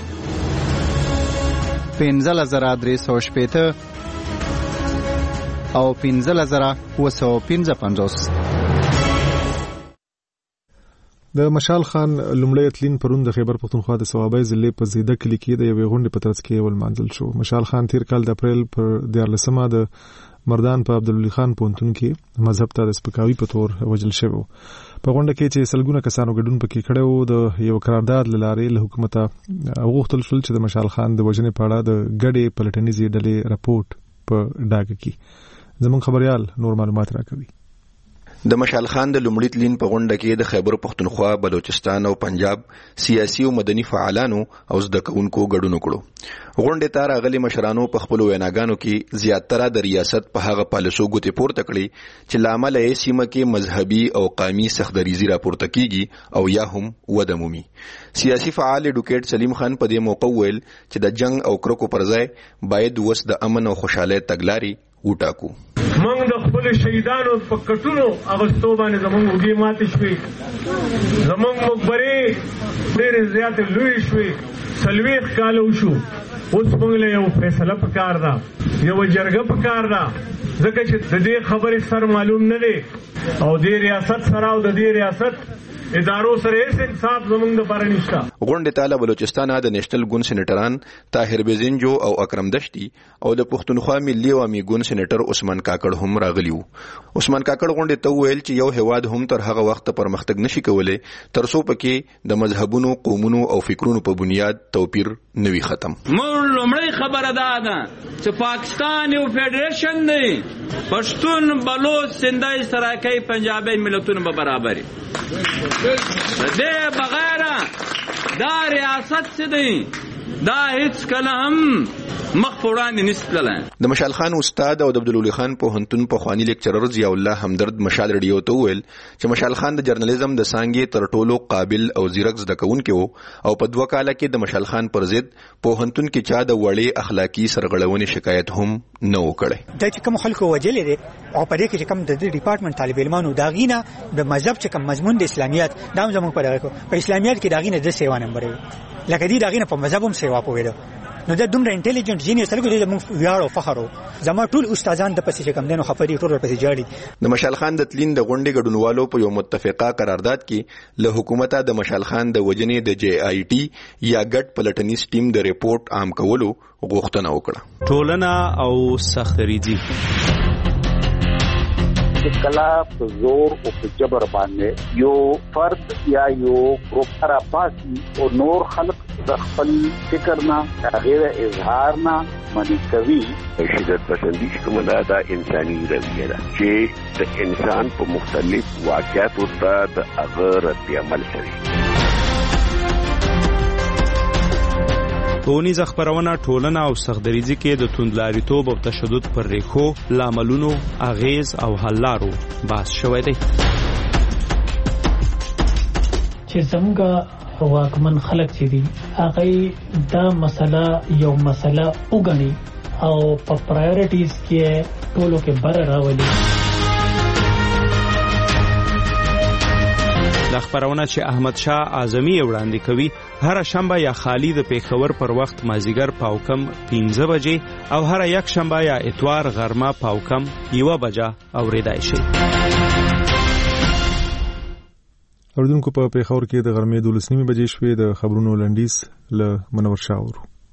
پنځلس زره درې سوه شپېته او پنځلس زره اووه سوه پنځه پنځوس. د مشال خان لومړی تلین پرون د خیبر پختونخوا د صوابۍ ضلع په زیده کلي کې د یوې غونډې په ترڅ کې ولمانځل شو. مشال خان تیر کال د اپریل پر دیارلسمه د مردان په عبدالولي خان پوهنتون کې مذهب ته د سپکاوي په تور وژل شوی و. په غونډه کې چې سلګونه کسانو ګډون پکې کړی و، د یو قرارداد له لارې له حکومته وغوښتل شول چې د مشال خان د وژنې په اړه د ګډې پلټنیزې ډلې راپورټ په ډاګه کړي. زموږ خبريال نور معلومات راکوي. د مشال خان د لومړي تلین په غونډه کې د خیبر پختونخوا، بلوچستان او پنجاب سیاسي او مدني فعالانو او زده کوونکو ګډون وکړو. غونډې ته راغلي مشرانو په خپل ویناګانو کې زیاتره د ریاست په هغه پالیسو ګوتې پورته کړې چې لامل یې سیمه کې مذهبي او قومي سختدریزي راپورته کیږي او یا هم وده مومي. سیاسي فعال ایډوکیټ سلیم خان په دې موقع ویل چې د جنگ او کرکو پر ځای باید وس د امن او خوشاله تګلاري وټاکو. موږ د خپل شهیدانو په کټونو اغستو باندې زموږ وګي ماتې شوې، زموږ مقبرې ډېرې زیاتې لوی شوې، څلوېښت کاله وشو. اوس موږ له یو فیصله پکار ده، یو جرګه پکار ده، ځکه چې د دې خبرې سر معلوم نه دی او د ریاست سره او د دې ریاست ادارو سره هیڅ انصاف زموږ د پاره نشته. غونډې ته له بلوچستان د نېشنل ګوند سېنیټران طاهر بیزنجو او اکرم دشتي او د پښتونخوا ملي عوامي ګوند سېنیټر عثمان کاکړ هم راغلي وو. عثمان کاکړ غونډې ته ویل چې یو هواد هم تر هغه وخت پرمختګ نشي کولای تر څو پکې د مذهبونو، قومونو او فکرونو په بنیاد توپیر نوي ختم. مور لومړی خبره ده چې پاکستان یو فدریشن دی، پښتون، بلوچ، سندای، سراکۍ، پنجابي ملتونه به برابر دې بغیر دا ریاست څه دی دا هیڅ کله هم مخ وړاندې نشتلای. د مشال خان استاد او د عبدالولي خان پوهنتون په خواني لیکچرر ضیاء الله همدرد مشال رادیو ته ویل چې مشال خان د جرنالیزم د څانګې تر ټولو قابل او زیرک زده کوونکی وو او په دوه کاله کې د مشال خان پر ضد پوهنتون کې چا د وړې اخلاقی سرغړونې شکایت هم نه وکړي. د کوم خلکو وجلې دي او په دې کې کوم د ډپارټمنټ طالب علمانو داغینه د مذهب چې کوم مضمون د اسلامیت دا زموږ په دغه په اسلامیت کې داغینه د سیوا نمبر لکه دې داغینه په مذهب هم سیوا پوهیدو. نو دا دومره انټيليجنت جینیس لکه دې موږ ویاړ او فخر زما ټول استادان د پسې کم دینو خبري ټول پسې جاړي. د مشال خان د تلین د غونډې ګډونوالو په یو متفقه قرارداد کې له حکومت د مشال خان د وجنې د جی آی ټي یا ګډ پلټنیز ټیم د ریپورت عام کولو غوښتنه وکړه. ټولنه او سختریزي کلا په زور او په جبر باندې یو فرد یا یو ګروپ را پاسي او نور خلق د خپل فکر نه غیر اظهار نه منی کوي. شدت پسندی کومه دا انساني رویه ده چې د انسان په مختلف واقعاتو ته د هغه رد عمل کوي. ټولنیزه خپرونه ټولنه او سختدریځي کې د توندلاریتوب او تشدد پر ریښو، لاملونو، اغیز او حل لارو بحث شوی دی. چې څنګه واکمن خلک چې دي هغه دا مسله یو مسله وګڼي او په پرایورټیز کې ټولو کې بر راولي. د خبرونه چې احمد شاه اعظمي وړاندې کوي هر شنبه یا خالی د پیښور پر وخت مازیګر پاوکم پنځه بجې او هر یک شنبه یا اتوار غرمه پاوکم یو بجه اوریدای شي. اوردونکو په پیښور کې د غرمې دولس نیمې بجې شوې. د خبرونو لنډیز له منور شاور.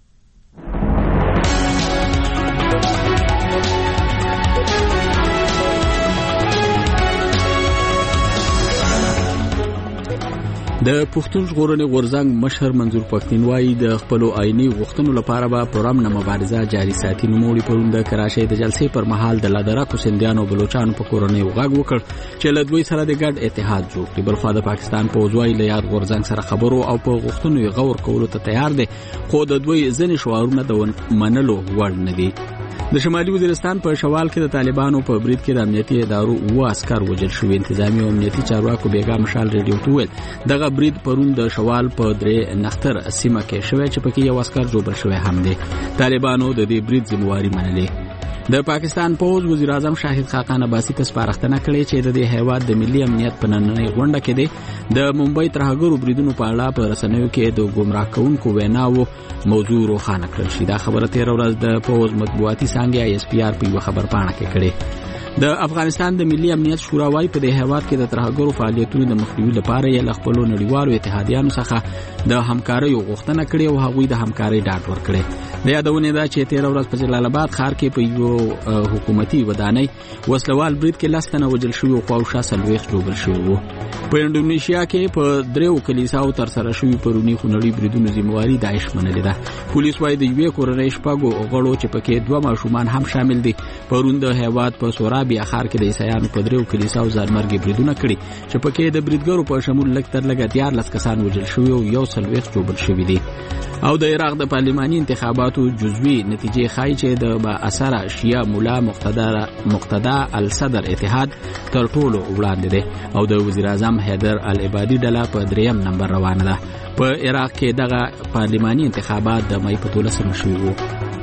د پښتون ژغورنې غورځنګ مشر منظور پښتین وایي د خپل آئینی غوښتنو لپاره به پرامن مبارزه جاري ساتي. نو موږ پرون د کراچۍ د جلسې پر مهال د لادراکو سندیانو بلوچستان په کورنۍ وغږ وکړ چې له دوی سره د ګډ اتحاد جوړ کړي. بلخو د پاکستان په وځوي له یاد غورځنګ سره خبرو او په غوښتنو یې غور کولو ته تیار دي، خو د دوی ځنې شعارونه د منلو وړ نه دي. د شمالي وزیرستان په شوال کې د طالبانو په برید کې د امنیتي ادارو و عسكر وژل شو. انتظامی او امنیتي چارواکو بیګا مشال ریډیو تویل دغه برید پرون د شوال په درې نختر سیمه کې شوی چې پکې یو عسكر جوړ شوی هم دی. طالبانو د دې برید ذمہواری منلې. د پاکستان پوز وزیر اعظم شاهد خاقان عباسی ته سپارښتنه کړې چې د دې هیواد د ملي امنیت په نننۍ غونډه کې دی د ممبئی ترهګرو بریدونو په اړه په رسنیو کې د ګمراه کوونکو ویناو موضوع روښانه کړل شي. دا خبره تیر ورځ د پوز مطبوعاتي څانګه آی اس پی آر په یو خبر پاڼه کې کړې. د افغانستان د ملي امنیت شورا وايي په دې هیواد کې د ترهګرو فعالیتونو د مخنیوي لپاره یې له خپلو نړیوالو اتحادیانو څخه د همکارۍ غوښتنه کړې او هغوی د همکارۍ ډاډ ورکړي. د یادونه ده چې تیر ورځ په جلال آباد ښار کې په یو حکومتي ودانۍ وسلوال برید کې لس تنه وژل شوي او خواوشا څلوېښت ژوبل شوي وو. په انډونیشیا کې په دریو کلیساو تر سره شوي پرونی خونړي بریدونو ذمہواری داعش منلې ده. پولیس وايي د یوې کورنۍ شپږو غړو چې پکې دوه ماشومان هم شامل دي پرون د هیواد په سورابیا ښار کې د عیسایانو په دریو کلیساو ځانمرګي بریدونه کړي چې پکې د بریدګرو په شمول لږ تر لږه دیارلس کسان وژل شوي او یو څلوېښت ژوبل شوي دي. او د عراق د پارلماني انتخاباتو جزوي نتیجې ښایي چې د با اثره شیعه مولا مقتدا مقتدا الصدر اتحاد تر ټولو وړاندې دی او د وزیر اعظم حیدر العبادي ډله په دریم نمبر روانه ده. په عراق کې دغه پارلماني انتخابات د مې په دولسمه شوي وو.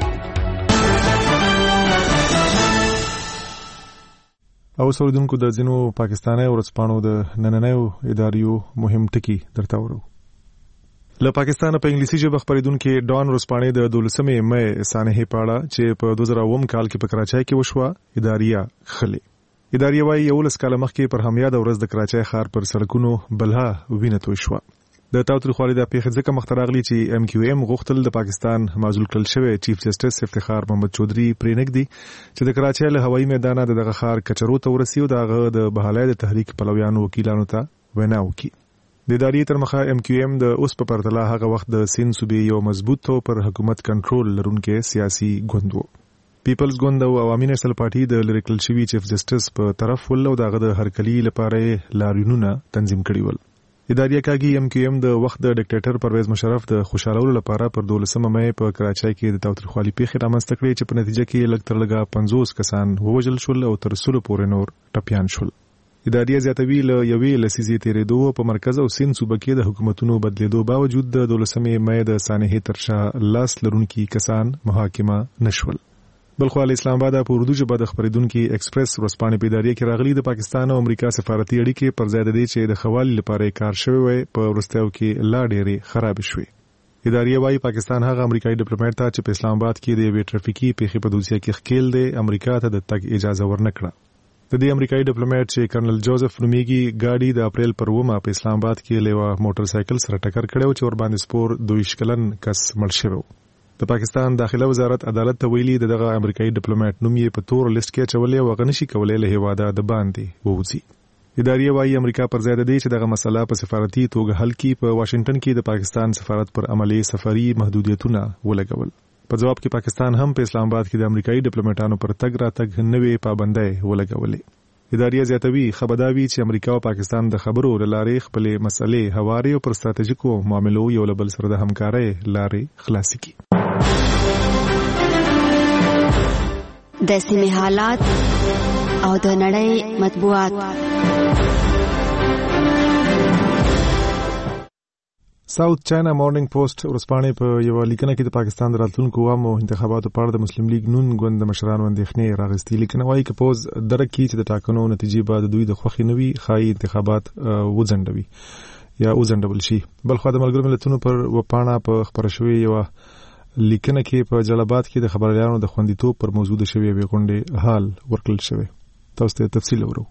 او سوریدونکو د ځینو پاکستاني ورځپاڼو د نننیو اداریو مهم ټکي درته ورو. له پاکستان په انګلیسي ژبه خبرېدونکو ډان ورځپاڼې د دولسمې مې سانحې پاړه چې په دوه زره اووه کال کې په کراچۍ کې وشوه اداریه خلې. اداریه وايي یولس کاله مخکې پر همیاده ورځ د کراچۍ ښار پر سړکونو بلها وینه توی شوه. د تاوتریخوالي د پیښې ځکه مخته راغلي چې ایم کیو ایم غوښتل د پاکستان معزول کړل شوی چیف جسټس افتخار محمد چودھری پرېنګدي چې د کراچۍ له هوایي میدانه د دغه ښار کچرو ته ورسي او دغه د بحالای د تحریک پلویانو وکیلانو ته وینا وکړي. د ادارې تر مخه ایم کیو ایم د اوس په پرتله هغه وخت د سین صوبې یو مضبوط او پر حکومت کنټرول لرونکي سیاسي ګوند و. پیپلز ګوند او عوامي نېشنل پارټي د لیریکل شوی چیف جسټس په طرف ول او دغه د هرکلی لپاره لاریونونه تنظیم کړي ول. ادارې کاږي ایم کیو ایم د وخت د ډیکټیټر پرویز مشرف د خوشالولو لپاره پر دولسمه مې په کراچۍ کې د تاوتریخوالي پیښې رامنځته کړې چې په نتیجه کې لږ تر لږه پنځوس کسان ووژل شول او تر سلو پورې نور ټپیان شول. ادارې زیاتوي له یوې لسیزې تیرېدو په مرکز او سین صوبه کې د حکومتونو بدلیدو باوجود د دولسمې مې د سانحې تر شا لاس لرونکي کسان محاکمه نشول. بلخو اسلام آباد په اردو ژبه د خبرېدونکو ایکسپریس ورځپاڼې په ادارې کې راغلي د پاکستان او امریکا سفارتي اړیکې پر ځای د دې چې د خوالي لپاره کار شوی وي په ورستیو کې لا ډېرې خراب شوې. ادارې وايي پاکستان هغه امریکایي ډیپلوماټ ته چې په اسلام آباد کې د یوې ټرافیکي پیښې په دوسیه کې ښکیل دی امریکا ته د تګ اجازه ورنکړه. د دې امریکایي ډیپلوماټ چې کرنل جوزف نومیږي ګاډي د اپریل پر اوومه په اسلام آباد کې لیوا موټر سایکل سره ټکر کړو چې ور باندې سپور دوه کلن کس مړ شوی. د پاکستان داخله وزارت عدالت ته ویلي دغه امریکایي ډیپلوماټ نوم یې په تور لیست کې چولې او غنشي کولې له هواده د باندې ووځي. ادارې وايي امریکا پر ځای د دې چې دغه مسله په سفارتي توګه حل کړي په واشنگټن کې د پاکستان سفارت پر عملي سفري محدودیتونه ولګول. په جواب کې پاکستان هم په اسلام آباد کې د امریکایي ډیپلوماټانو پر تګ راتګ نوې پابندۍ ولګولې. ادارې زیاتوي خبرداوي چې امریکا او پاکستان د خبرو لارې خپلې مسلې هواري او پر ستراتیژیکو معاملو یو له بل سره د همکارۍ لارې خلاصې کړي. د سیمې حالات او د نړۍ مطبوعات. ساوث چاینا مارننګ پوسټ ورځپاڼې په یو لیکنه کې د پاکستان د راتلونکو عامو انتخاباتو په اړه د مسلم لیگ نون ګوند د مشرانو اندېښنې راغستې. لیکنه وايي چې پوز درک کړي چې د ټاکنو نتیجې به د دوی د خوښې نه وي، ښایي انتخابات وځنډوي یا وځنډول شي. بلخو د ملګرو ملتونو پر وپاڼه په خبره شوې یو لیکنه کې په جلال آباد کې د خبريالانو د خوندیتوب پر موضوع د شوې وی غونډې حال ورکړل شوی. تاسو ته تفصیل ورو.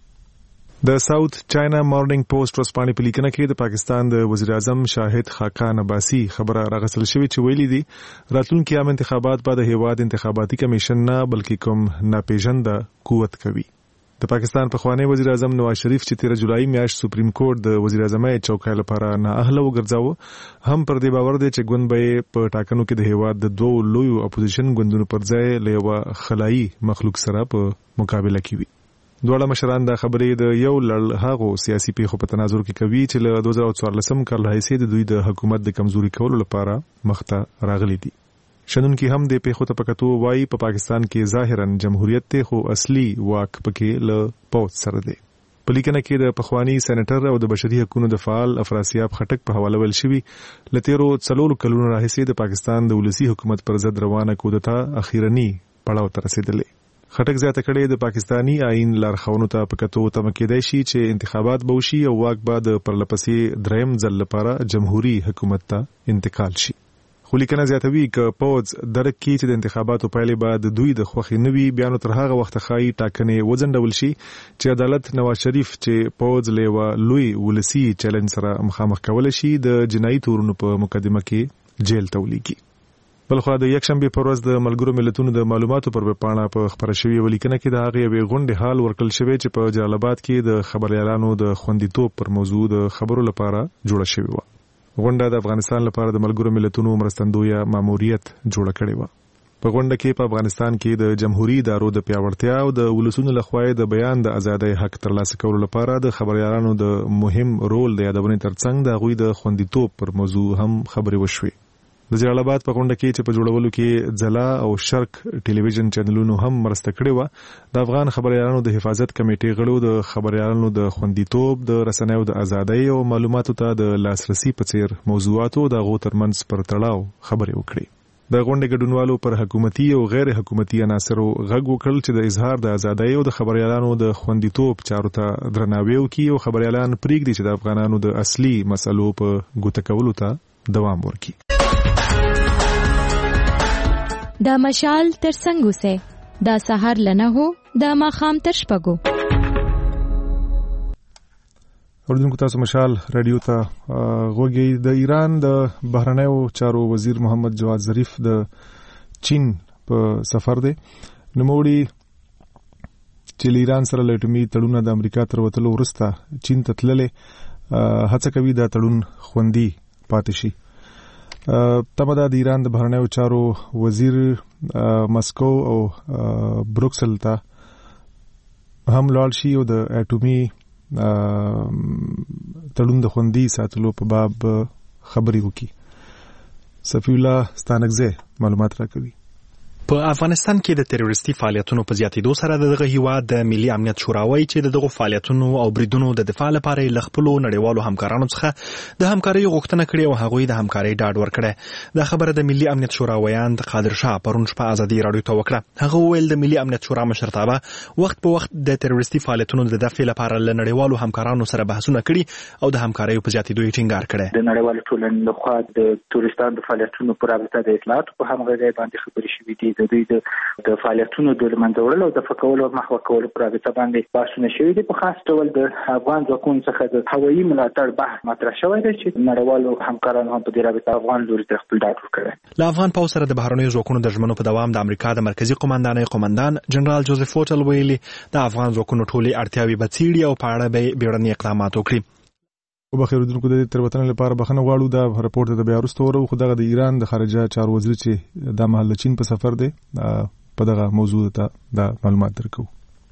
د ساوث چاینا مارننګ پوسټ ورځپاڼې په لیکنه کې د پاکستان د وزیر اعظم شاهد خاقان عباسي خبره راغستل شوې چې ویلي دي راتلونکي عام انتخابات به د هیواد انتخاباتي کمیشن نه بلکې کوم ناپېژنده قوت کوي. د پاکستان پخوانی وزیر اعظم نواز شریف چې تیر جولای میاشت سپریم کورټ د وزیر اعظمۍ چوکۍ لپاره نااهله وګرځاوه هم پر دې باور دی چې ګوند به په ټاکنو کې د هیواد د دوه لویو اپوزیشن ګوندونو پر ځای له یو خلایي مخلوق سره په مقابله کې وي. دواړه مشران د خبرې د یو لړ هغو سیاسي پیښو په تناظر کې کوي چې له دوه زره څوارلسم کال راهیسې د دوی د حکومت د کمزوري کولو لپاره مخته راغلي دي. شنونکي هم د پیښو ته په کتو وایي په پاکستان کې ظاهرا جمهوریت ته خو اصلي واک پکې له پوت سره دی. په لیکنه کې د پخوانی سېنیټر او د بشري حقوقو د فعال افراسیاب خټک په حواله ول شوی لتیرو څلورو کلونو راهیسې د پاکستان د ولسی حکومت پر ضد روانه کودتا اخیرنی پړاو ته رسیدلې. خټک زیاته کړې د پاکستانی آئین لارښوونو ته په کتو تمه کېدای شي چې انتخابات به وشي او واک به د پرلپسې دریم ځل لپاره جمهوریت حکومت ته انتقال شي. خو لیکنه زیاتوي چې پوز درک کړي چې د انتخاباتو پایلې به د دوی د خوښې نه وي، بیا نو تر هغه وخته ښایي ټاکنې وځنډول شي چې عدالت نواز شریف چې پوز له یوه لوی ولسي چیلنج سره مخامخ کولی شي د جنایي تورونو په مقدمه کې جیل ته ولیږي. بلخو د یکشنبه پر ورځ د ملګرو ملتونو د معلوماتو پر وپاڼه په خبره شوی ولیکنه کې د هغه یوې غونډې حال ورکړل شوی چې په جلال آباد کې د خبريالانو د خوندیتوب پر موضوع د خبرو لپاره جوړه شوی و. غونډه د افغانستان لپاره د ملګرو ملتونو مرستندویه ماموریت جوړه کړې و. په غونډه کې په افغانستان کې د جمهوریت ادارو د پیاوړتیا او د ولسونو لخوا د بیان د ازادۍ حق ترلاسه کولو لپاره د خبريالانو د مهم رول د یادونې ترڅنګ د غوي د خوندیتوب پر موضوع هم خبرې وشوي. د جلال آباد په غونډه کې چې په جوړولو کې ځلا او شرق ټلویزیون چینلونو هم مرسته کړې و، د افغان خبريالانو د حفاظت کمیټې غړو د خبريالانو د خوندیتوب، د رسنیو د ازادۍ او معلوماتو ته د لاسرسي په څیر موضوعاتو د غو ترمنځ پر تړاو خبرې وکړې. د غونډې ګډونوالو پر حکومتي او غیر حکومتي عناصرو غږ وکړل چې د اظهار د ازادۍ او د خبريالانو د خوندیتوب چارو ته درناوی وکړي او خبريالان پریږدي چې د افغانانو د اصلي مسلو په ګوته کولو ته دوام ورکړي. دا مشال تر څنګه سه دا سحر لنه هو دا ماخام تر شپګو. اوردونکو تاسو مشال رادیو ته غوږی. د ایران د بهرنیو چارو وزیر محمد جواد ظریف د چین په سفر دی. نوموړي چې ایران سره لټمی تړون د امریکا تر وتلو وروسته چین ته تللې هڅه کوي دا تړون خوندي پاتې شي. تمه د ایران د بهرنیو چارو وزیر مسکو او بروکسل ته هم لاړ شي او د اټومي تړون د خوندي ساتلو په باب خبرې وکړي. صفی الله ستانکزی معلومات راکوي. په افغانستان کې د تروریستي فعالیتونو په زیاتېدو سره دغه هیواد د ملي امنیت شورا وایي چې دغه فعالیتونو او بریدونو د دفاع لپاره ل خپل نړیوالو همکارانو څخه د همکارۍ غوښتنه کړې او هغوی د همکارۍ ډاډ ورکړي. دا خبره د ملي امنیت شورا ویاند قادر شاه پرون شپه ازادي رادیو ته وکړه. هغه ویل د ملي امنیت شورا مشرتابه وخت په وخت د تروریستي فعالیتونو د دفاع لپاره ل نړیوالو همکارانو سره بحثونه کړي او د همکارۍ په زیاتېدو یې ټینګار کړي. د نړیوالو ټولنې لخوا د تروریستانو د فعالیتونو پر اړه د اطلاعاتو په همغږۍ باندې خبرې شوې دي. د دوی د فعالیتونو د منځوړلو او د فکولو او محو کولو پر رابطه باندې بحثونه شوي دي. په خاص ډول د افغان ځواکونو څخه د هوایي ملاتړ بحث مطرح شوی دی چې نړیوالو همکارانو هم په دې رابطه افغان لوري ته خپل ډاډ ورکړی. له افغان پوځ سره د بهرنیو ځواکونو د ژمنو په دوام د امریکا د مرکزی قومندانۍ قومندان جنرال جوزف فوټل ویلي د افغان ځواکونو ټولې اړتیاوې به څیړي او په اړه به بیړني اقدامات وکړي. او بخیر ودونکو د تربتن لپاره بخنه غواړو د رپورت د بیا وروسته ورو خو دغه د ایران د خارجه چارو وزیر چې د محل چین په سفر دی په دغه موضوع ته د معلومات درکو.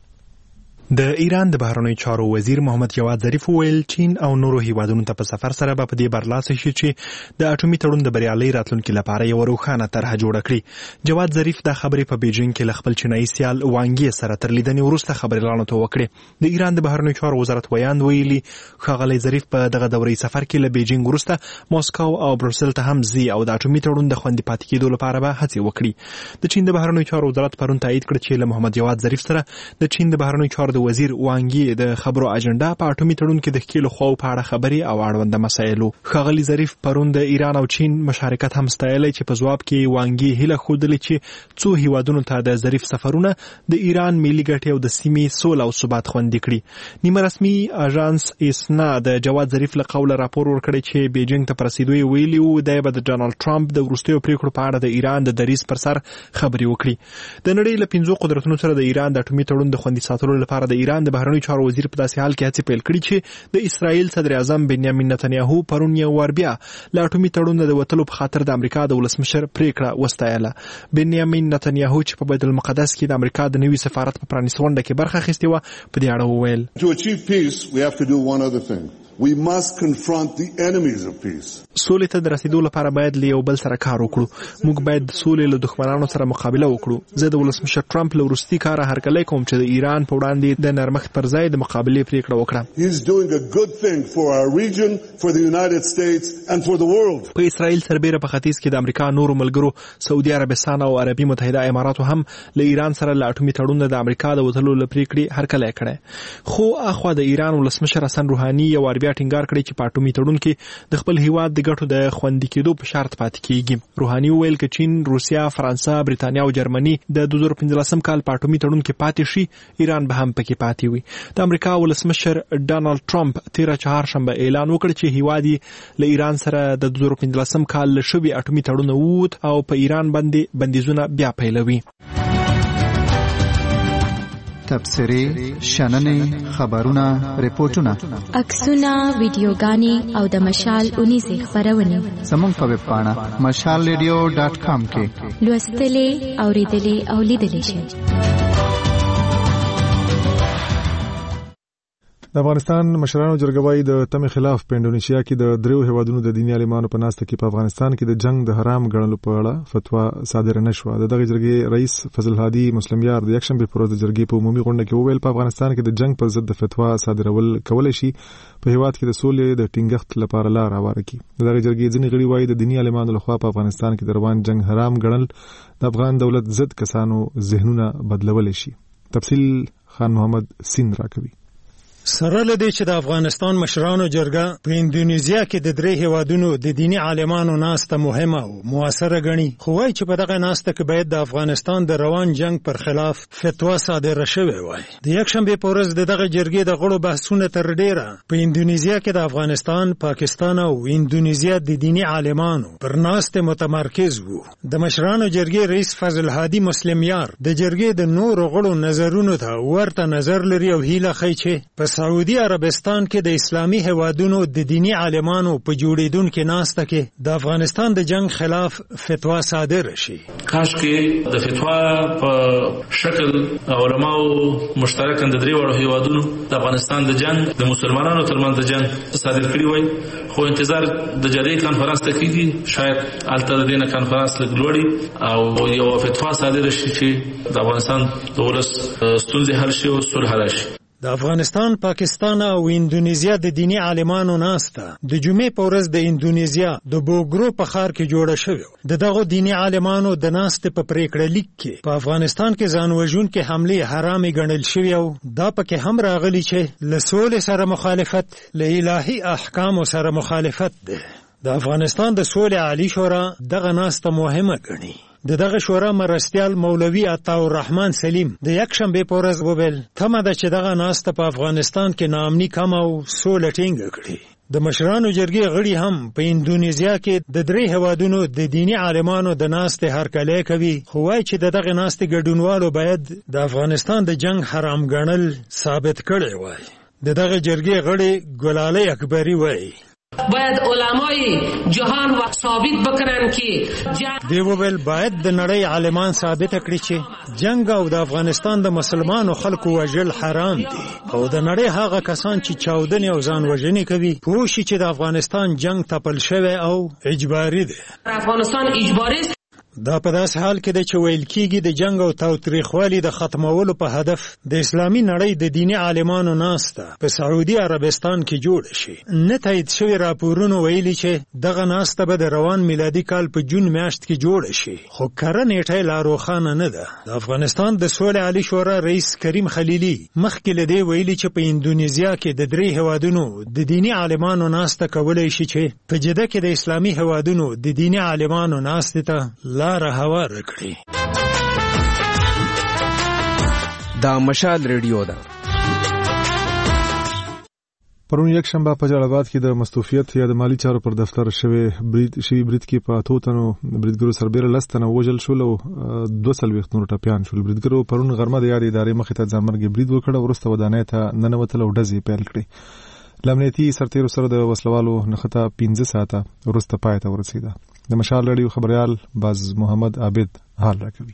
د ایران د بهرنیو چارو وزیر محمد جواد ظریف ویل چین او نورو هیوادونو ته په سفر سره به په دې برلاسه شي چې د اټومي تړون د بریالي راتلونکو لپاره یو روښانه طرحه جوړه کړي. جواد ظریف د خبرې په بیجینګ کې له خپل چینایي سیال وانګي سره تر لیدنې وروسته خبرې لاندې وکړې. د ایران د بهرنیو چارو وزارت ویاند ویلي ښاغلی ظریف په دغه دورې سفر کې له بیجینګ وروسته ماسکو او بروسل ته هم ځي او د اټومي تړون د خوندي پاتې کېدو لپاره به هڅې وکړي. د چین د بهرنیو چارو وزارت پرون تایید کړ چې له محمد جواد ظریف سره د چین د بهرنیو چارو د وزیر وانګي د خبرو اجنډا په اټومي تړون کې د ښکېلو خواو په اړه خبرې او اړونده مسایلو. ښاغلي ظریف پرون د ایران او چین مشارکت هم ستایلی چې په ځواب کې وانګي هیله ښودلې چې څو هیوادونو ته د ظریف سفرونه د ایران ملي ګټې او د سیمې سوله او ثبات خوندي کړي. نیمه رسمي اژانس ایسنا د جواد ظریف له قوله راپور ورکړی چې بیجینګ ته په رسیدو یې ویلي وو دی به د ډانلډ ټرمپ د وروستیو پریکړو په اړه د ایران د دریځ پر سر خبرې وکړي. د نړۍ له پنځو قدرتونو سره د ایران د اټومي تړون د خوندي ساتلو لپاره د ایران د بهرنیو چارو وزیر په داسې حال کې هڅې پیل کړي چې د اسرائیل صدر اعظم بنیامین نتنیاهو پرون یو وار بیا له اټومي تړون د وتلو په خاطر د امریکا د ولسمشر پریکړه وستایله. بنیامین نتنیاهو چې په بیت المقدس کې د امریکا د نوي سفارت په پرانیستو غونډه کې برخه اخیستې وه په دې اړه وویل To achieve peace we have to do one other thing. We must confront the enemies of peace. سولې ته د رسیدو لپاره باید له یو بل سره کار وکړو. موږ باید د سولې له دښمنانو سره مقابله وکړو. زه د ولسمشر ټرمپ له وروستي کاره هرکلی کوم چې د ایران په وړاندې د نرمښت پر ځای د مقابلې پریکړه وکړه. He is doing a good thing for our region, for the United States and for the world. په اسرائیل سربېره په ختیځ کې د امریکا نورو ملګرو سعودي عربستان او عربي متحده اماراتو هم له ایران سره له اټومي تړون د امریکا د وتلو له پریکړې هرکلی کړی. خو اخوا د ایران ولسمشر حسن روحاني یو وار بیا ټینګار کړی چې په اټومي تړون کې د خپل هیواد د ګټو د خوندي کېدو په شرط پاتې کیږي. روحاني وویل چې چین، روسیا، فرانسه، بریتانیا او جرمني د دوه زره پنځلسم کال په اټومي تړون کې پاتې شي، ایران به هم پکې پاتې وي. د امریکا ولسمشر ډانلډ ټرمپ تیره چهارشنبه اعلان وکړ چې هیواد یې له ایران سره د دوه زره پنځلسم کال له شوي اټومي تړون ووت او په ایران باندې بندیزونه بیا پیلوي. تبصرې، شننې، خبرونه، ریپورتونه، عکسونه، ویډیوګانې او د مشال اونیزې خپرونې زموږ په ویب پاڼه مشال ریډیو ډاټ کام کې لوستلې، اوریدلې او لیدلې شئ. د افغانستان مشرانو جرګه وايي د تمې خلاف په انډونیشیا کې د دریو هیوادونو د دیني عالمانو په ناسته کې په افغانستان کې د جنگ د حرام ګڼلو په اړه فتوا صادره نشوه. د دغه جرګې رئیس فضل هادي مسلمیار د یکشنبه پر ورځ د جرګې په عمومي غونډه کې وویل په افغانستان کې د جنگ پر ضد د فتوا صادرول کولای شي په هیواد کې د سولې د ټینګښت لپاره لار هواره کړي. د دغه جرګې ځینې غړي وايي د دیني عالمانو لخوا په افغانستان کې د روان جنگ حرام ګڼل د افغان دولت ضد کسانو ذهنونه بدلول شي. تفصیل خان محمد سین راکوي. سره لدی چې د افغانستان مشرانو جرګه په اندونیزیا کې د درې هیوادونو د دینی عالمانو ناسته مهمه او موثره ګڼي، خو وايي چې په دغه ناسته کې باید د افغانستان د روان جنگ پر خلاف فتوا صادره شوې وای. د یکشنبه په ورځ د دغه جرګې د غړو بحثونه تر ډیره په اندونیزیا کې د افغانستان، پاکستان او اندونیزیا د دینی عالمانو پر ناسته متمرکز وو. د مشرانو جرګې رئیس فضل هادي مسلمیار د جرګې د نورو غړو نظرونو ته ورته نظر لري او هیله کوي چې په سعودي عربستان کې د اسلامي هیوادونو د دینی عالمانو په جوړیدونکو ناسته کې د افغانستان د جنگ خلاف فتوا صادره شي. کاش کې د فتوا په شکل علماو مشترک د درې وړو هیوادونو د افغانستان د جنگ د مسلمانانو ترمنځ د جنگ صادر کړی وای، خو انتظار د جدي کانفرنس ته کیږي، شاید الته د دینه کانفرنس لګلوړي او یو فتوا صادره شي چې د افغانستان د ولس ستونزې حل شي او صلح راشي. د افغانستان، پاکستان او اندونیزیا د دینی عالمانو ناسته د جمعې په ورځ د اندونیزیا د بوګرو په ښار کې جوړه شوې. د دغو دینی عالمانو د ناستې په پریکړه لیک کې په افغانستان کې ځان وژونکې حملې حرامې ګڼل شوې او دا پکې هم راغلي چې له سولې سره مخالفت له الهي احکامو سره مخالفت ده. د افغانستان د سولې عالی شورا دغه ناسته مهمه ګڼي. د دغه شورا مرستیال مولوي عطاالرحمن سلیم د یکشنبه په ورځ وویل تمه ده چې دغه ناسته په افغانستان کې ناامني کم او سوله ټینګه کړي. د مشرانو جرګې غړي هم په اندونیزیا کې د درې هیوادونو د دینی عالمانو د ناستې هرکلی کوي، خو وایي چې د دغه ناستې ګډونوالو باید د افغانستان د جنگ حرام ګڼل ثابت کړی وای. د دغه جرګې غړي ګلالۍ اکبری وایي باید علمای جهان و ثابت بکنن که جنگ دی وویل باید د نړۍ عالمان ثابت کړي چې جنگ او د افغانستان د مسلمانو خلکو وژل حرام دي او د نړۍ هغه کسان چې چاودنې او ځان وژنې کوي پوه شي چې د افغانستان جنگ تپل شوی او اجباري دی. افغانستان اجباري دا په داسې حال کې ده چې ویل کېږي د جنگ او تاوتریخوالي د ختمولو په هدف د اسلامي نړۍ د دیني عالمانو ناسته په سعودي عربستان کې جوړه شي. نه تایید شوي راپورونو ویلي چې دغه ناسته به د روان میلادي کال په جون میاشت کې جوړه شي، خو کره نیټه لا روښانه نه ده. د افغانستان د سولې عالي شورا رئیس کریم خلیلي مخکې له دې ویلي چې په اندونیزیا کې د درې هیوادونو د دیني عالمانو ناسته کولی شي چې په جده کې د اسلامي هیوادونو د دیني عالمانو ناستې ته لاره هواره کړي. دا مشال ریډیو ده. پرون یک شنبه په جلال آباد کې د مستوفیت یا د مالی چارو پر دفتر شوی برید شوی برید کې په اتو تنو بریدګرو سربېره لس تنه وژل شول او دوه څلوېښت نور ټپیان شول. بریدګرو پرون غرمه د یادې ادارې مخې ته ځانمرګي برید وکړ، وروسته ودانۍ ته ننوتل او ډزې پیل کړې. له امنیتي سرتېرو سره د وسلوالو نښته پنځه ساعته وروسته پای ته ورسېده. د مشال رادیو خبريال باز محمد عابد حال راکوي.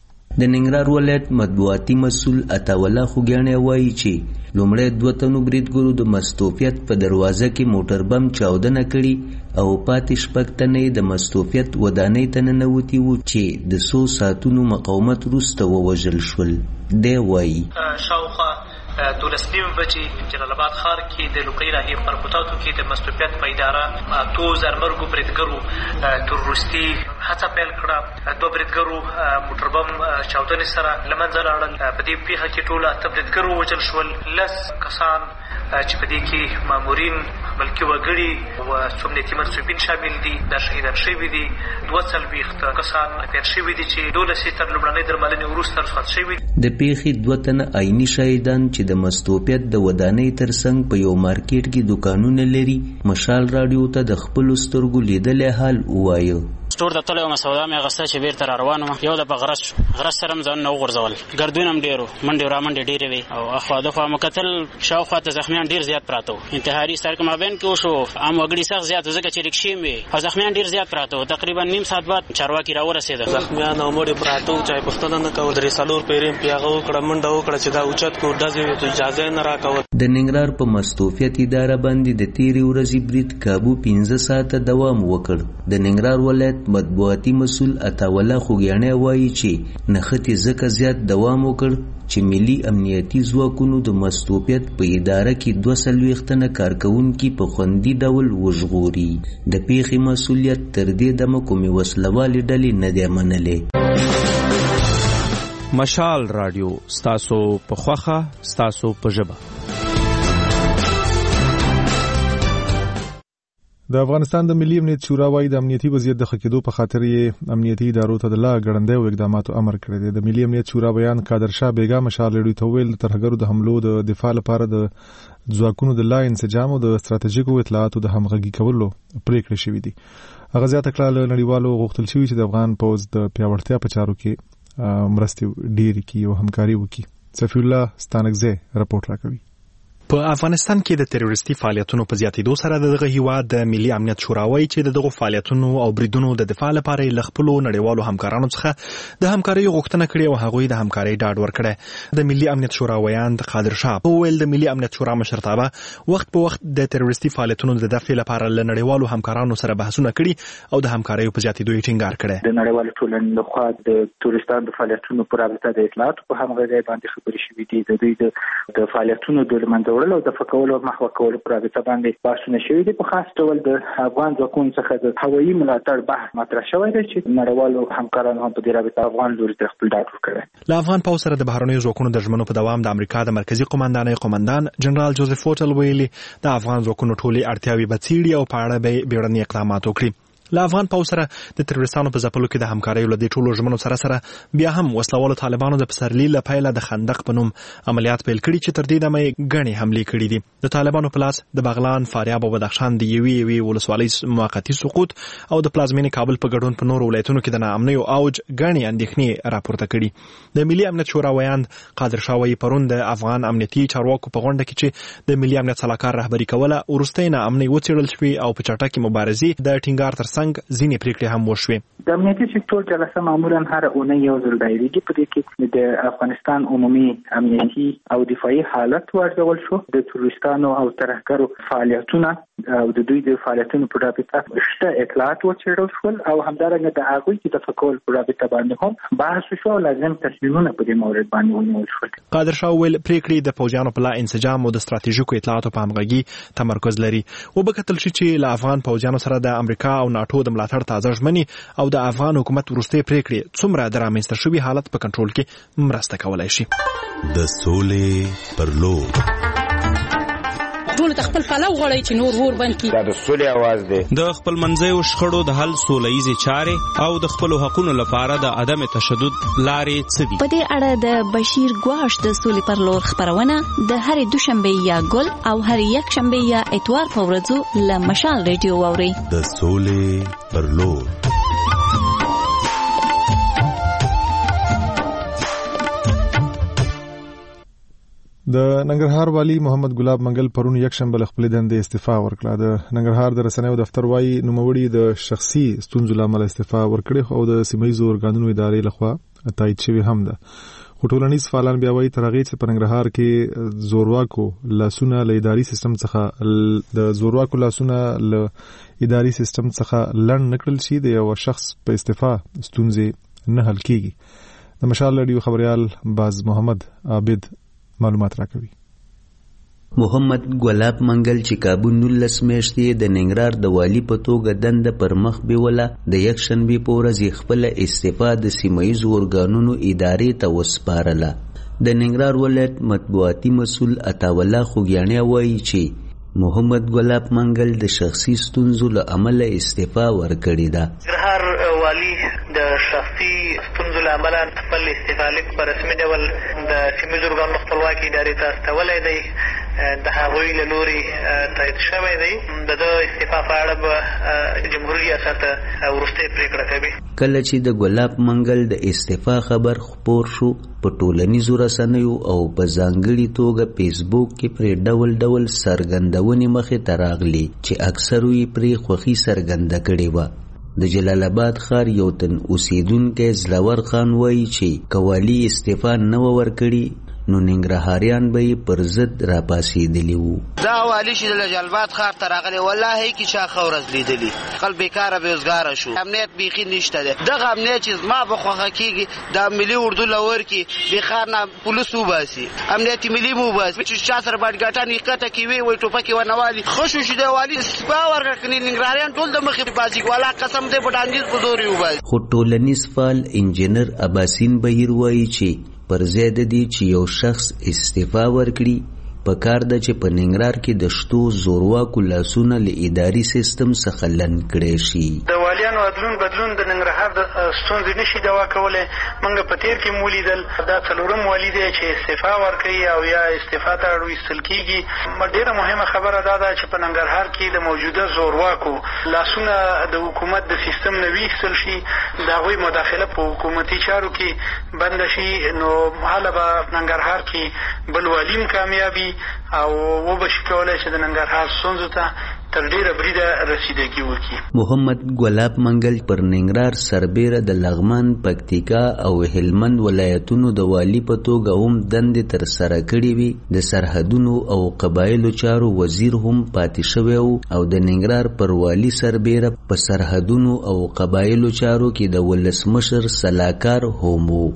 د ننګرهار ولایت مطبوعاتي مسؤل عطاالله خوګیاڼی وایي چې لومړی دوه تنو بریدګرو د مستوفیت په دروازه کې موټر بم چاودنه کړي او پاتې شپږ تنه د مستوفیت ودانۍ ته ننوتي وو چې د څو ساعتونو مقاومت وروسته ووژل شول. دی وایي شاوخوا دولس نیم بجې جلال آباد ښار کې د لوکۍ ناحیې خربوتاتو کې د مستوفیت په اداره اتو زرمرګو بریدګرو تروریستي هڅه پیل کړه. دوه بریدګرو موټر بم چاودنې سره له منځه لاړل. په دې پیښه کې ټول اته بریدګرو وژل شول. لس کسان چې په دې کې مامورین ملکي وګړي او څو امنیتي منصوبین شامل دي دا شهیدان شوي دي. دوه څلوېښت کسان ټپیان شوي دي چې دولس یې تر لومړنۍ درملنې وروسته رخصت شوي دي. د پیښې دوه تنه عیني شهیدان چې د مستوفیت د ودانۍ ترڅنګ په یو مارکیټ کې دوکانونه لري مشال رادیو ته د خپلو سترګو لیدلی حال ووایه. سټور ته تللی وم، سودا مې اخیسته چې بېرته را روان وم. یو د په غرض شو، غرض سره م ځانونه وغورځول. ګردونه هم ډېر وو، منډې رامنډې ډېرې وې او اخوا دخوا مو کتل شاوخوا ته زخمیان ډېر زیات پراته وو. انتحاري سړک مابین کې وشو، عام وګړي سخت زیات وو ځکه چې رکشې مې وې او زخمیان ډېر زیات پراته وو. تقریبا نیم ساعت بعد چارواکي راورسېده. زخمیان او مړي پراته وو، چا یې پوښتنه نه کوله. درې څلور پیرې مې پې هغه وکړه، منډه وکړه چې دا اوچت کړو، ډزې وې، اجازه یې نه راکوله. د ننګرهار په مستوفیت اداره باندې د تېرې ورځې برید کابو پنځه ساعته دوام وکړ. د ننګرهار ولایت مطبوعاتي مسؤل عطاالله خوګیاڼی وایي چې نښتې ځکه زیات دوام وکړ چې ملي امنیتي ځواکونو د مستوفیت په اداره کې دوه څلوېښت تنه کارکوونکي په خوندي ډول وژغوري. د پیښې مسؤلیت تر دې دمه کومې وسلوالې ډلې نه دی منلی. مشال رادیو ستاسو په خوښه ستاسو په ژبه. د افغانستان د ملي امنیت شورا وايي د امنیتي وضعیت د ښه کېدو په خاطر یې امنیتي ادارو ته د لا ګړندۍ او اقداماتو امر کړی دی. د ملي امنیت شورا بیان کادر شاه بیګا مشال رادیو ته ویل د ترهګرو د حملو د دفاع لپاره د ځواکونو د لا انسجام او د ستراتیژیکو اطلاعاتو د همغږي کولو پریکړې شوې دي. هغه زیاته کړه له نړیوالو غوښتل شوي چې د افغان پوځ د پیاوړتیا په چارو کې مرستې ډېرې کړي او همکاري وکړي. صفي الله ستانکزی راپورټ راکوي. په افغانستان کې د تروریستي فعالیتونو په زیاتېدو سره دغه هیواد د ملي امنیت شورا وايي چې دغه فعالیتونو او بریدونو د دفاع لپاره له خپلو نړیوالو همکارانو څخه د همکارۍ غوښتنه کړې او هغوی د همکارۍ ډاډ ورکړی. د ملي امنیت شورا ویاند قادر شاه وویل د ملي امنیت شورا مشرتابه وخت په وخت د تروریستي فعالیتونو د دفع لپاره له نړیوالو همکارانو سره بحثونه کړي او د همکارۍ په زیاتېدو یې ټینګار کړی. د نړیوالو ټولنې لخوا د تورستانو د فعالیتونو پر رابطه د اطلاعاتو په همغږۍ باندې خبرې شوې دي. د دوی د فعالیتونو د له منځه وړلو او دفع کولو محو کولو پر رابطه باندې بحثونه شوي دي. په خاص ډول د افغان ځواکونو څخه د هوایي ملاتړ بحث مطرح شوی دی چې نړیوالو همکارانو هم په دې رابطه افغان لوري ته خپل ډاډ ورکړی. له افغان پوځ سره د بهرنیو ځواکونو د ژمنو په دوام د امریکا د مرکزي قومندانۍ قومندان جنرال جوزف فوټل ویلي د افغان ځواکونو ټولې اړتیاوې به څېړي او په اړه به بیړني اقدامات وکړي. له افغان پوځ سره د تروریستانو په ځپلو کې د همکارۍ له دې ټولو ژمنو سره سره بیا هم وسلوالو طالبانو د پسرلي له پیله د خندق په نوم عملیات پیل کړي چې تر دې دمه یې ګڼې حملې کړي دي. د طالبانو په لاس د بغلان، فاریاب او بدخشان د یوې یوې ولسوالۍ موقتي سقوط او د پلازمینې کابل په ګډون په نورو ولایتونو کې د ناامنۍ اوج ګڼې اندېښنې راپورته کړي. د ملي امنیت شورا ویاند قادر شاه وایي پرون د افغان امنیتي چارواکو په غونډه کې چې د ملي امنیت سلاکار رهبري کوله وروستۍ ناامنۍ وڅېړل شوې او په چټکې مبارزې د ټینګار ترڅنګ ځینې پریکړې هم وشوې. د امنیتي سکتور جلسه معمولا هر اونۍ یو ځل دایریږي. په دې کې د افغانستان عمومي امنیتي او دفاعي حالت وارزول شو. د تروریستانو او ترهګرو فعالیتونه او د دوی د فعالیتونو په رابطه شته اطلاعات وڅېړل شول او همدارنګه د هغوی چې د تفکر په رابطه باندې هم بحث شو او لازم تصمیمونه په دې مورد باندې ونیول شول. قادر شاه ویل پریکړې د پوځیانو په لا انسجام او د ستراتیژیکو اطلاعاتو په همغږي تمرکز لري. وبکتل شي چې له افغان پوځیانو سره د امریکا او ناتو د ملاتړ تازه ژمنې او د افغان حکومت وروستۍ پریکړې څومره د رامنځته شوي حالت په کنټرول کې مرسته کولای شي. د سولې پر لور ټول خپل پلو غړی چې نور ور بند کی دا د سولې आवाज دی. د خپل منځیو شخړو د حل سولهیزې چارې او د خپل حقوقو لپاره د عدم تشدد لارې څه دي. په دې اړه د بشیر ګواش د سولې پر لور خبرونه د هرې دوشنبه یا ګل او هرې یک شنبه یا اتوار په ورځو له مشال ریډیو واوري. د سولې پر لور د ننګرهار والی محمد ګلاب منګل پرون یک شنبه له خپل دندې استعفا ورکړه. د ننګرهار د رسنیو دفتر وايي نوموړي د شخصي ستونزو لامل استعفا ورکړه او د سیمایي ارګانونو ادارې لخوا تایید شوی هم ده. خو ټولنیز فعالان بیا وايي تر هغې چې په ننګرهار کې زورواکو لاسونه له اداري سیستم څخه د زورواکو لاسونه له اداري سیستم څخه لړن نکړل شي د یو شخص په استعفا ستونزې نه حل کیږي. د مشال رادیو خبريال باز محمد عابد معلومات راکوي. محمد ګلاب منګل چې کابو نولس میاشتې د ننګرهار د والی په توګه دنده پر مخ بیوله د یک شنبې په ورځ خپل استعفا د سیمایي ارګانونو ادارې ته وسپارله. د ننګرهار ولایت مطبوعاتي مسؤل عطاالله خوګیاڼي وایي چې محمد ګلاب منګل د شخصي ستونزو له امله استعفا ورکړې ده. ننګرهار والی د شخصي ستونزو له امله خپل استعفا لیک په رسمي ډول د سیمایي ارګانونو خپلواکي ادارې ته استولی دی. د هغوی له لورې تایید شوی دی. د ده استعفا په اړه به جمهوري ریاست وروستۍ پرېکړه کوي. کله چې د ګلاب منګل د استعفا خبر خپور شو په ټولنیزو رسنیو او په ځانګړي توګه فیسبوک کې پرې ډول ډول څرګندونې مخې ته راغلي چې اکثرو یې پرې خوښي څرګنده کړې وه. د جلال آباد ښار یو تن اوسیدونکی زلور خان وایي چې که والي استعفا نه وه ورکړي نو ننګرهاریان به یې پر ضد راپاڅېدلي وو. دا والي چې د جلال آباد ښار ته راغلی والله کې چا ښه ورځ لیدلي. خلک بیکاره بېروزګاره شو. امنیت بیخي نشته دی. دغه امنیت چې زما به خوښه کېږي د ملي اردو له ورکې دې ښار نه پولیس وباسي، امنیت ملي مو وباسي. چې چا سره باډګاټان یې ښکته کوي وایي ټوپکې ونه والي. ښه شو چې د والي استعفا ورکړه. ننګرهاریان ټول د مخې باسي. والله قسم دی په ډانګیز په زور یې وباسي. خو ټولنیز فعال انجینر عباسین بهیر وایي چې پر ځای د دې چې یو شخص استعفا ورکړي په کار ده چې په ننګرهار کې د شتو زورواکو لاسونه له اداري سیستم څخه لنډ کړی شي. د والیانو عدلون بدلون د ننګرهار د ستونزې نشي دوا کولی. موږ په تیر کې مو لیدل دا څلورم والي دی چې استعفا ورکوي او یا استعفا ته اړویستل کېږي. ډېره مهمه خبره دا ده چې په ننګرهار کې د موجوده زورواکو لاسونه د حکومت د سیستم نه ویستل شي، د هغوی مداخله په حکومتي چارو کې بنده شي. نو هله به ننګرهار کې بل والیم کامیابي او وبشي کولای چې د ننګرهار ستونزو ته تر ډیره بریده رسیدګي وکړي. محمد ګلاب منګل پر ننګرهار سربیره د لغمان، پکتیکا او هلمند ولایتونو د والی په توګه هم دندې تر سره کړې وي. د سرحدونو او قبایلو چارو وزیر هم پاتې شوی او د ننګرهار پر والی سربیره په سرحدونو او قبایلو چارو کې د ولسمشر سلاکار هم وو.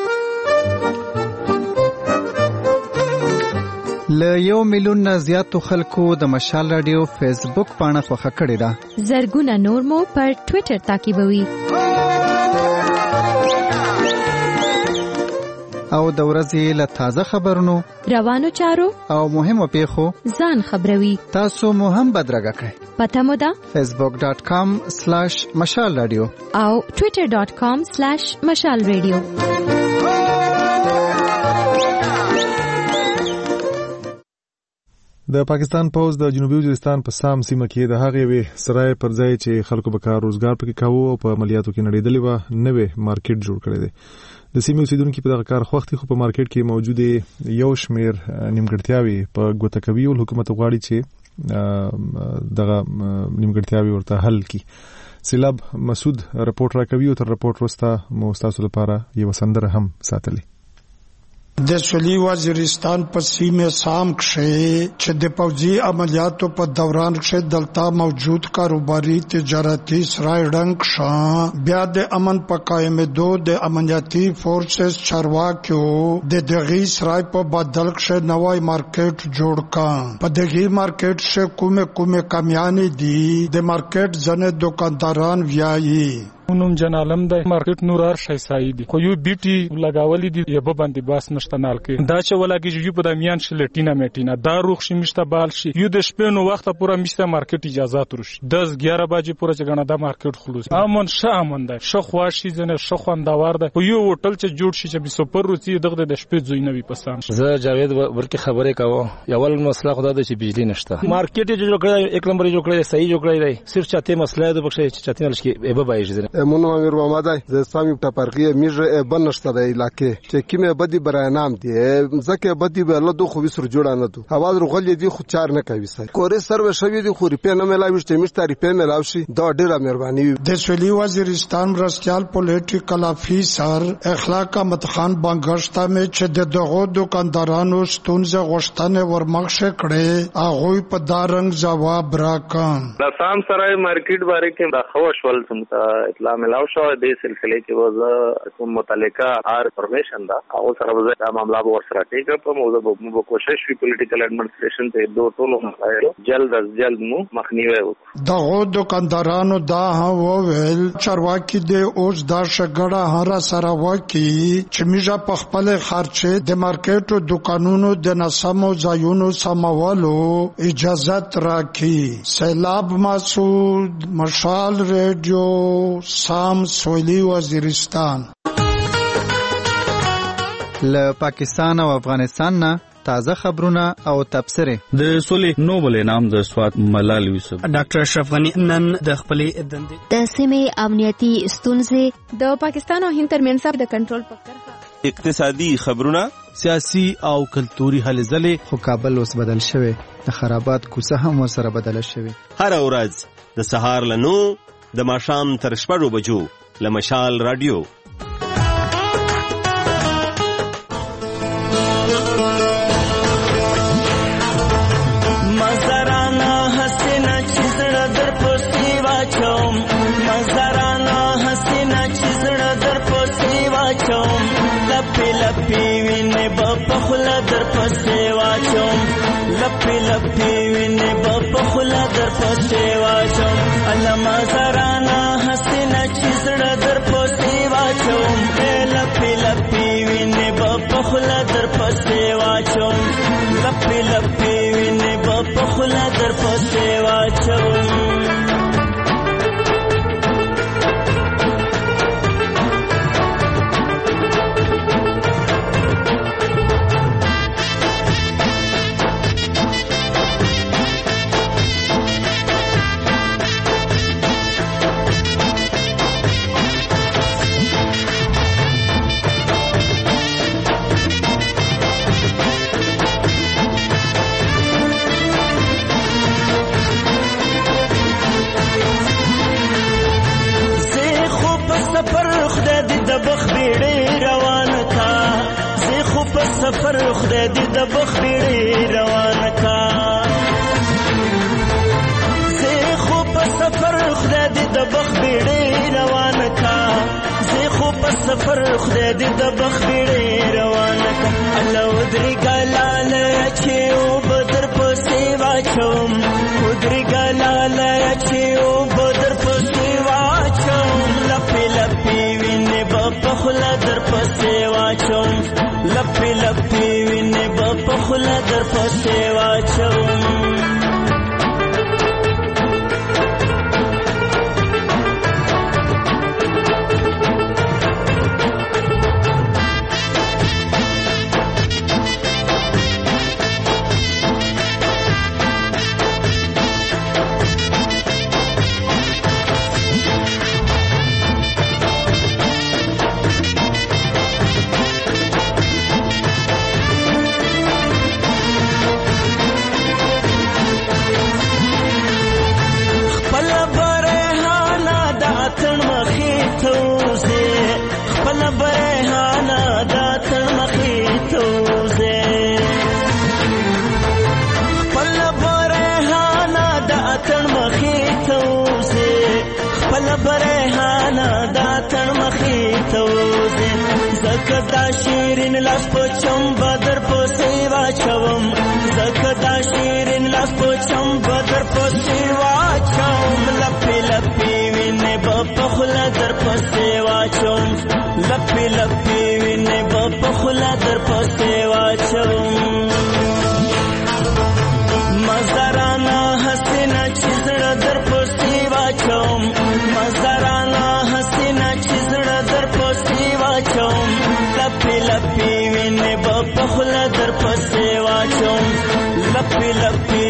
له یو میلیون نه زیاتو خلکو د مشال رادیو فیسبوک پاڼه خوښه کړې ده. زرګونه نور مو پر ټویټر تعقیبوي او د ورځې له تازه خبرونو، روانو چارو او مهمو پیښو ځان خبروي. تاسو مو هم بدرګه کړئ. پته مو ده facebook dot com slash مشال رادیو او twitter dot com slash مشال رادیو. د پاکستان پوز د جنوبي وزیرستان په سام سیمه کې د هغې وی سرای پر ځای چې خلکو به کار روزګار پکې کاوه او په عملیاتو کې نړیدلې و نوې مارکیټ جوړ کړی دی. د سیمې اوسیدونکو په دغه کار خوښتي خو په مارکیټ کې موجوده یو شمیر نیمګړتیاوي په ګوته کوي او حکومت غواړي چې دغه نیمګړتیاوي ورته حل کړي. سیلاب مسعود رپورټ راکوي او تر رپورټ وروسته مو تاسو لپاره یو سندره هم ساتلی. د سویلي وزیرستان په سیمه سام کې چې د پوځي عملیاتو په دوران کې دلته موجود کاروباري تجارتي سرای رنګ شاه بیا د امن په قائمېدو د امنیتي فورسز چارواکیو د دغه سرای په بدل کې نوای مارکیټ جوړ کړ. په دغه مارکیټ کې کومه کومه کمیانې دي د مارکیټ ځنه دکانداران ویایي. نوم جنالم د مارکیټ نورار شایسای دي خو یو بیټي لگاولې دي یبه باندې باس نشته نال کې دا چې ولاګي یو په د میان شلټینا میټینا دا روخ شي مشته بال شي یو د شپې نو وخت پورا مشته مارکیټ اجازه ترش دس اګیاره بجې پورا چې غنه دا مارکیټ خلوص امن شامن ده شخوا شي زنه شخواندوار ده یو هوټل چې جوړ شي چې سپر روسي دغه د شپې زوی نوي پسان. زه جاوید ورکی خبرې کوم یول مسله خدا د چې بجلی نشته مارکیټ جوړ کړی یک نمبر جوړ کړی صحیح جوړ کړی صرف چاته مسله د بخښه چې چاته لشکې ایبه بایږي مونږ امیر محمد ز سامي ټپرغي میژه بنشته د علاقې چې کیمه بدی برای نام دی ځکه بدی به له دوه خو وسر جوړ نه دو اواز رغلې دی خو چار نه کوي سر کورې سروې شوی دی خو ریپې نه ملاوي چې مشته ریپې ملاوي شي دا ډیره مهرباني. د سویلي وزیرستان مرستيال پولیټیکل افیسر اخلاق احمد خان بنگشتا می چې د دغه دکاندارانو ستونزه غوښتنه ورمخشه کړي هغه په دارنګ جواب راکړ. د سام سرای مارکیټ باندې کې د خوش ول سمته اطلاع ملاو شو د سلسله کې وځه کوم متعلقه هر انفارمیشن دا او سره وځه دا معاملہ ور سره ټیک په موضوع مو کوشش وی پولیټیکل ایڈمنسټریشن ته دوه ټولو مسایل جلد از جلد مو مخنیوي وکړو. دغه دکاندارانو دا هو ویل چرواکي د اوس دا شګړه هر سره وکی چې میجا په خپل خرچه د مارکیټو دکانونو د نسمو ځایونو سمولو اجازه راکړي. سیلاب مسعود مشال ریډیو سام سویلي وزیرستان. له پاکستان او افغانستان نه تازه خبرونه او تبصره. د سولې نوبل انعام د سوات ملال یوسف ډاکټر اشرف غنی نن د خپلې دندې د سیمې امنیتي ستونزې د پاکستان او هند ترمنځ د کنټرول په کرښه اقتصادي خبرونه سیاسي او کلتوري هلې ځلې. خو کابل اوس بدل شوی د خرابات کوڅه هم ورسره بدله شوی. هر ورځ د سهار لنو د ماښام تر شپږو بجو له مشال رادیو. مزارانا حسینا چیزړه در پوسې واچوم مزارانا حسینا چیزړه در پوسې واچوم لپی لپی وینې په خله در پوسې واچوم لپی لپی وینې په خله در پوسې واچوم الله مزارانا حسینا چیزړه در پوسې واچوم لپی لپی وینې په خله در پوسې واچوم لپی لپی وینې په خله در پوسې واچوم. سفر خدای دې د بخبړې روان کا زه خو په سفر خدای دې د بخبړې روان کا زه خو په سفر خدای دې د بخبړې روان کا الله ودري ګلاله چې او بدر په سیوا چوم ودري ګلاله چې او بدر په سیوا چوم لپی لپی وینې په خله در په سیوا چوم لپی لپی وینې په خله در پسې واچوم. نه دا تن مخې ته وځې ځکه دا شیرین لاس په چم بدر پسې واچوم ځکه دا شیرین لاس په چم بدر پسې واچوم لپې لپې وینې به په خوله در پسې واچوم لپې لپې وینې به په خوله در پسې واچوم مزدارانه حسینه چې زړه در پسې واچوم مزدارانه حسینه چې زړه در پسې واچوم لپې لپې وینې به په خوله در پسې واچوم لپې لپې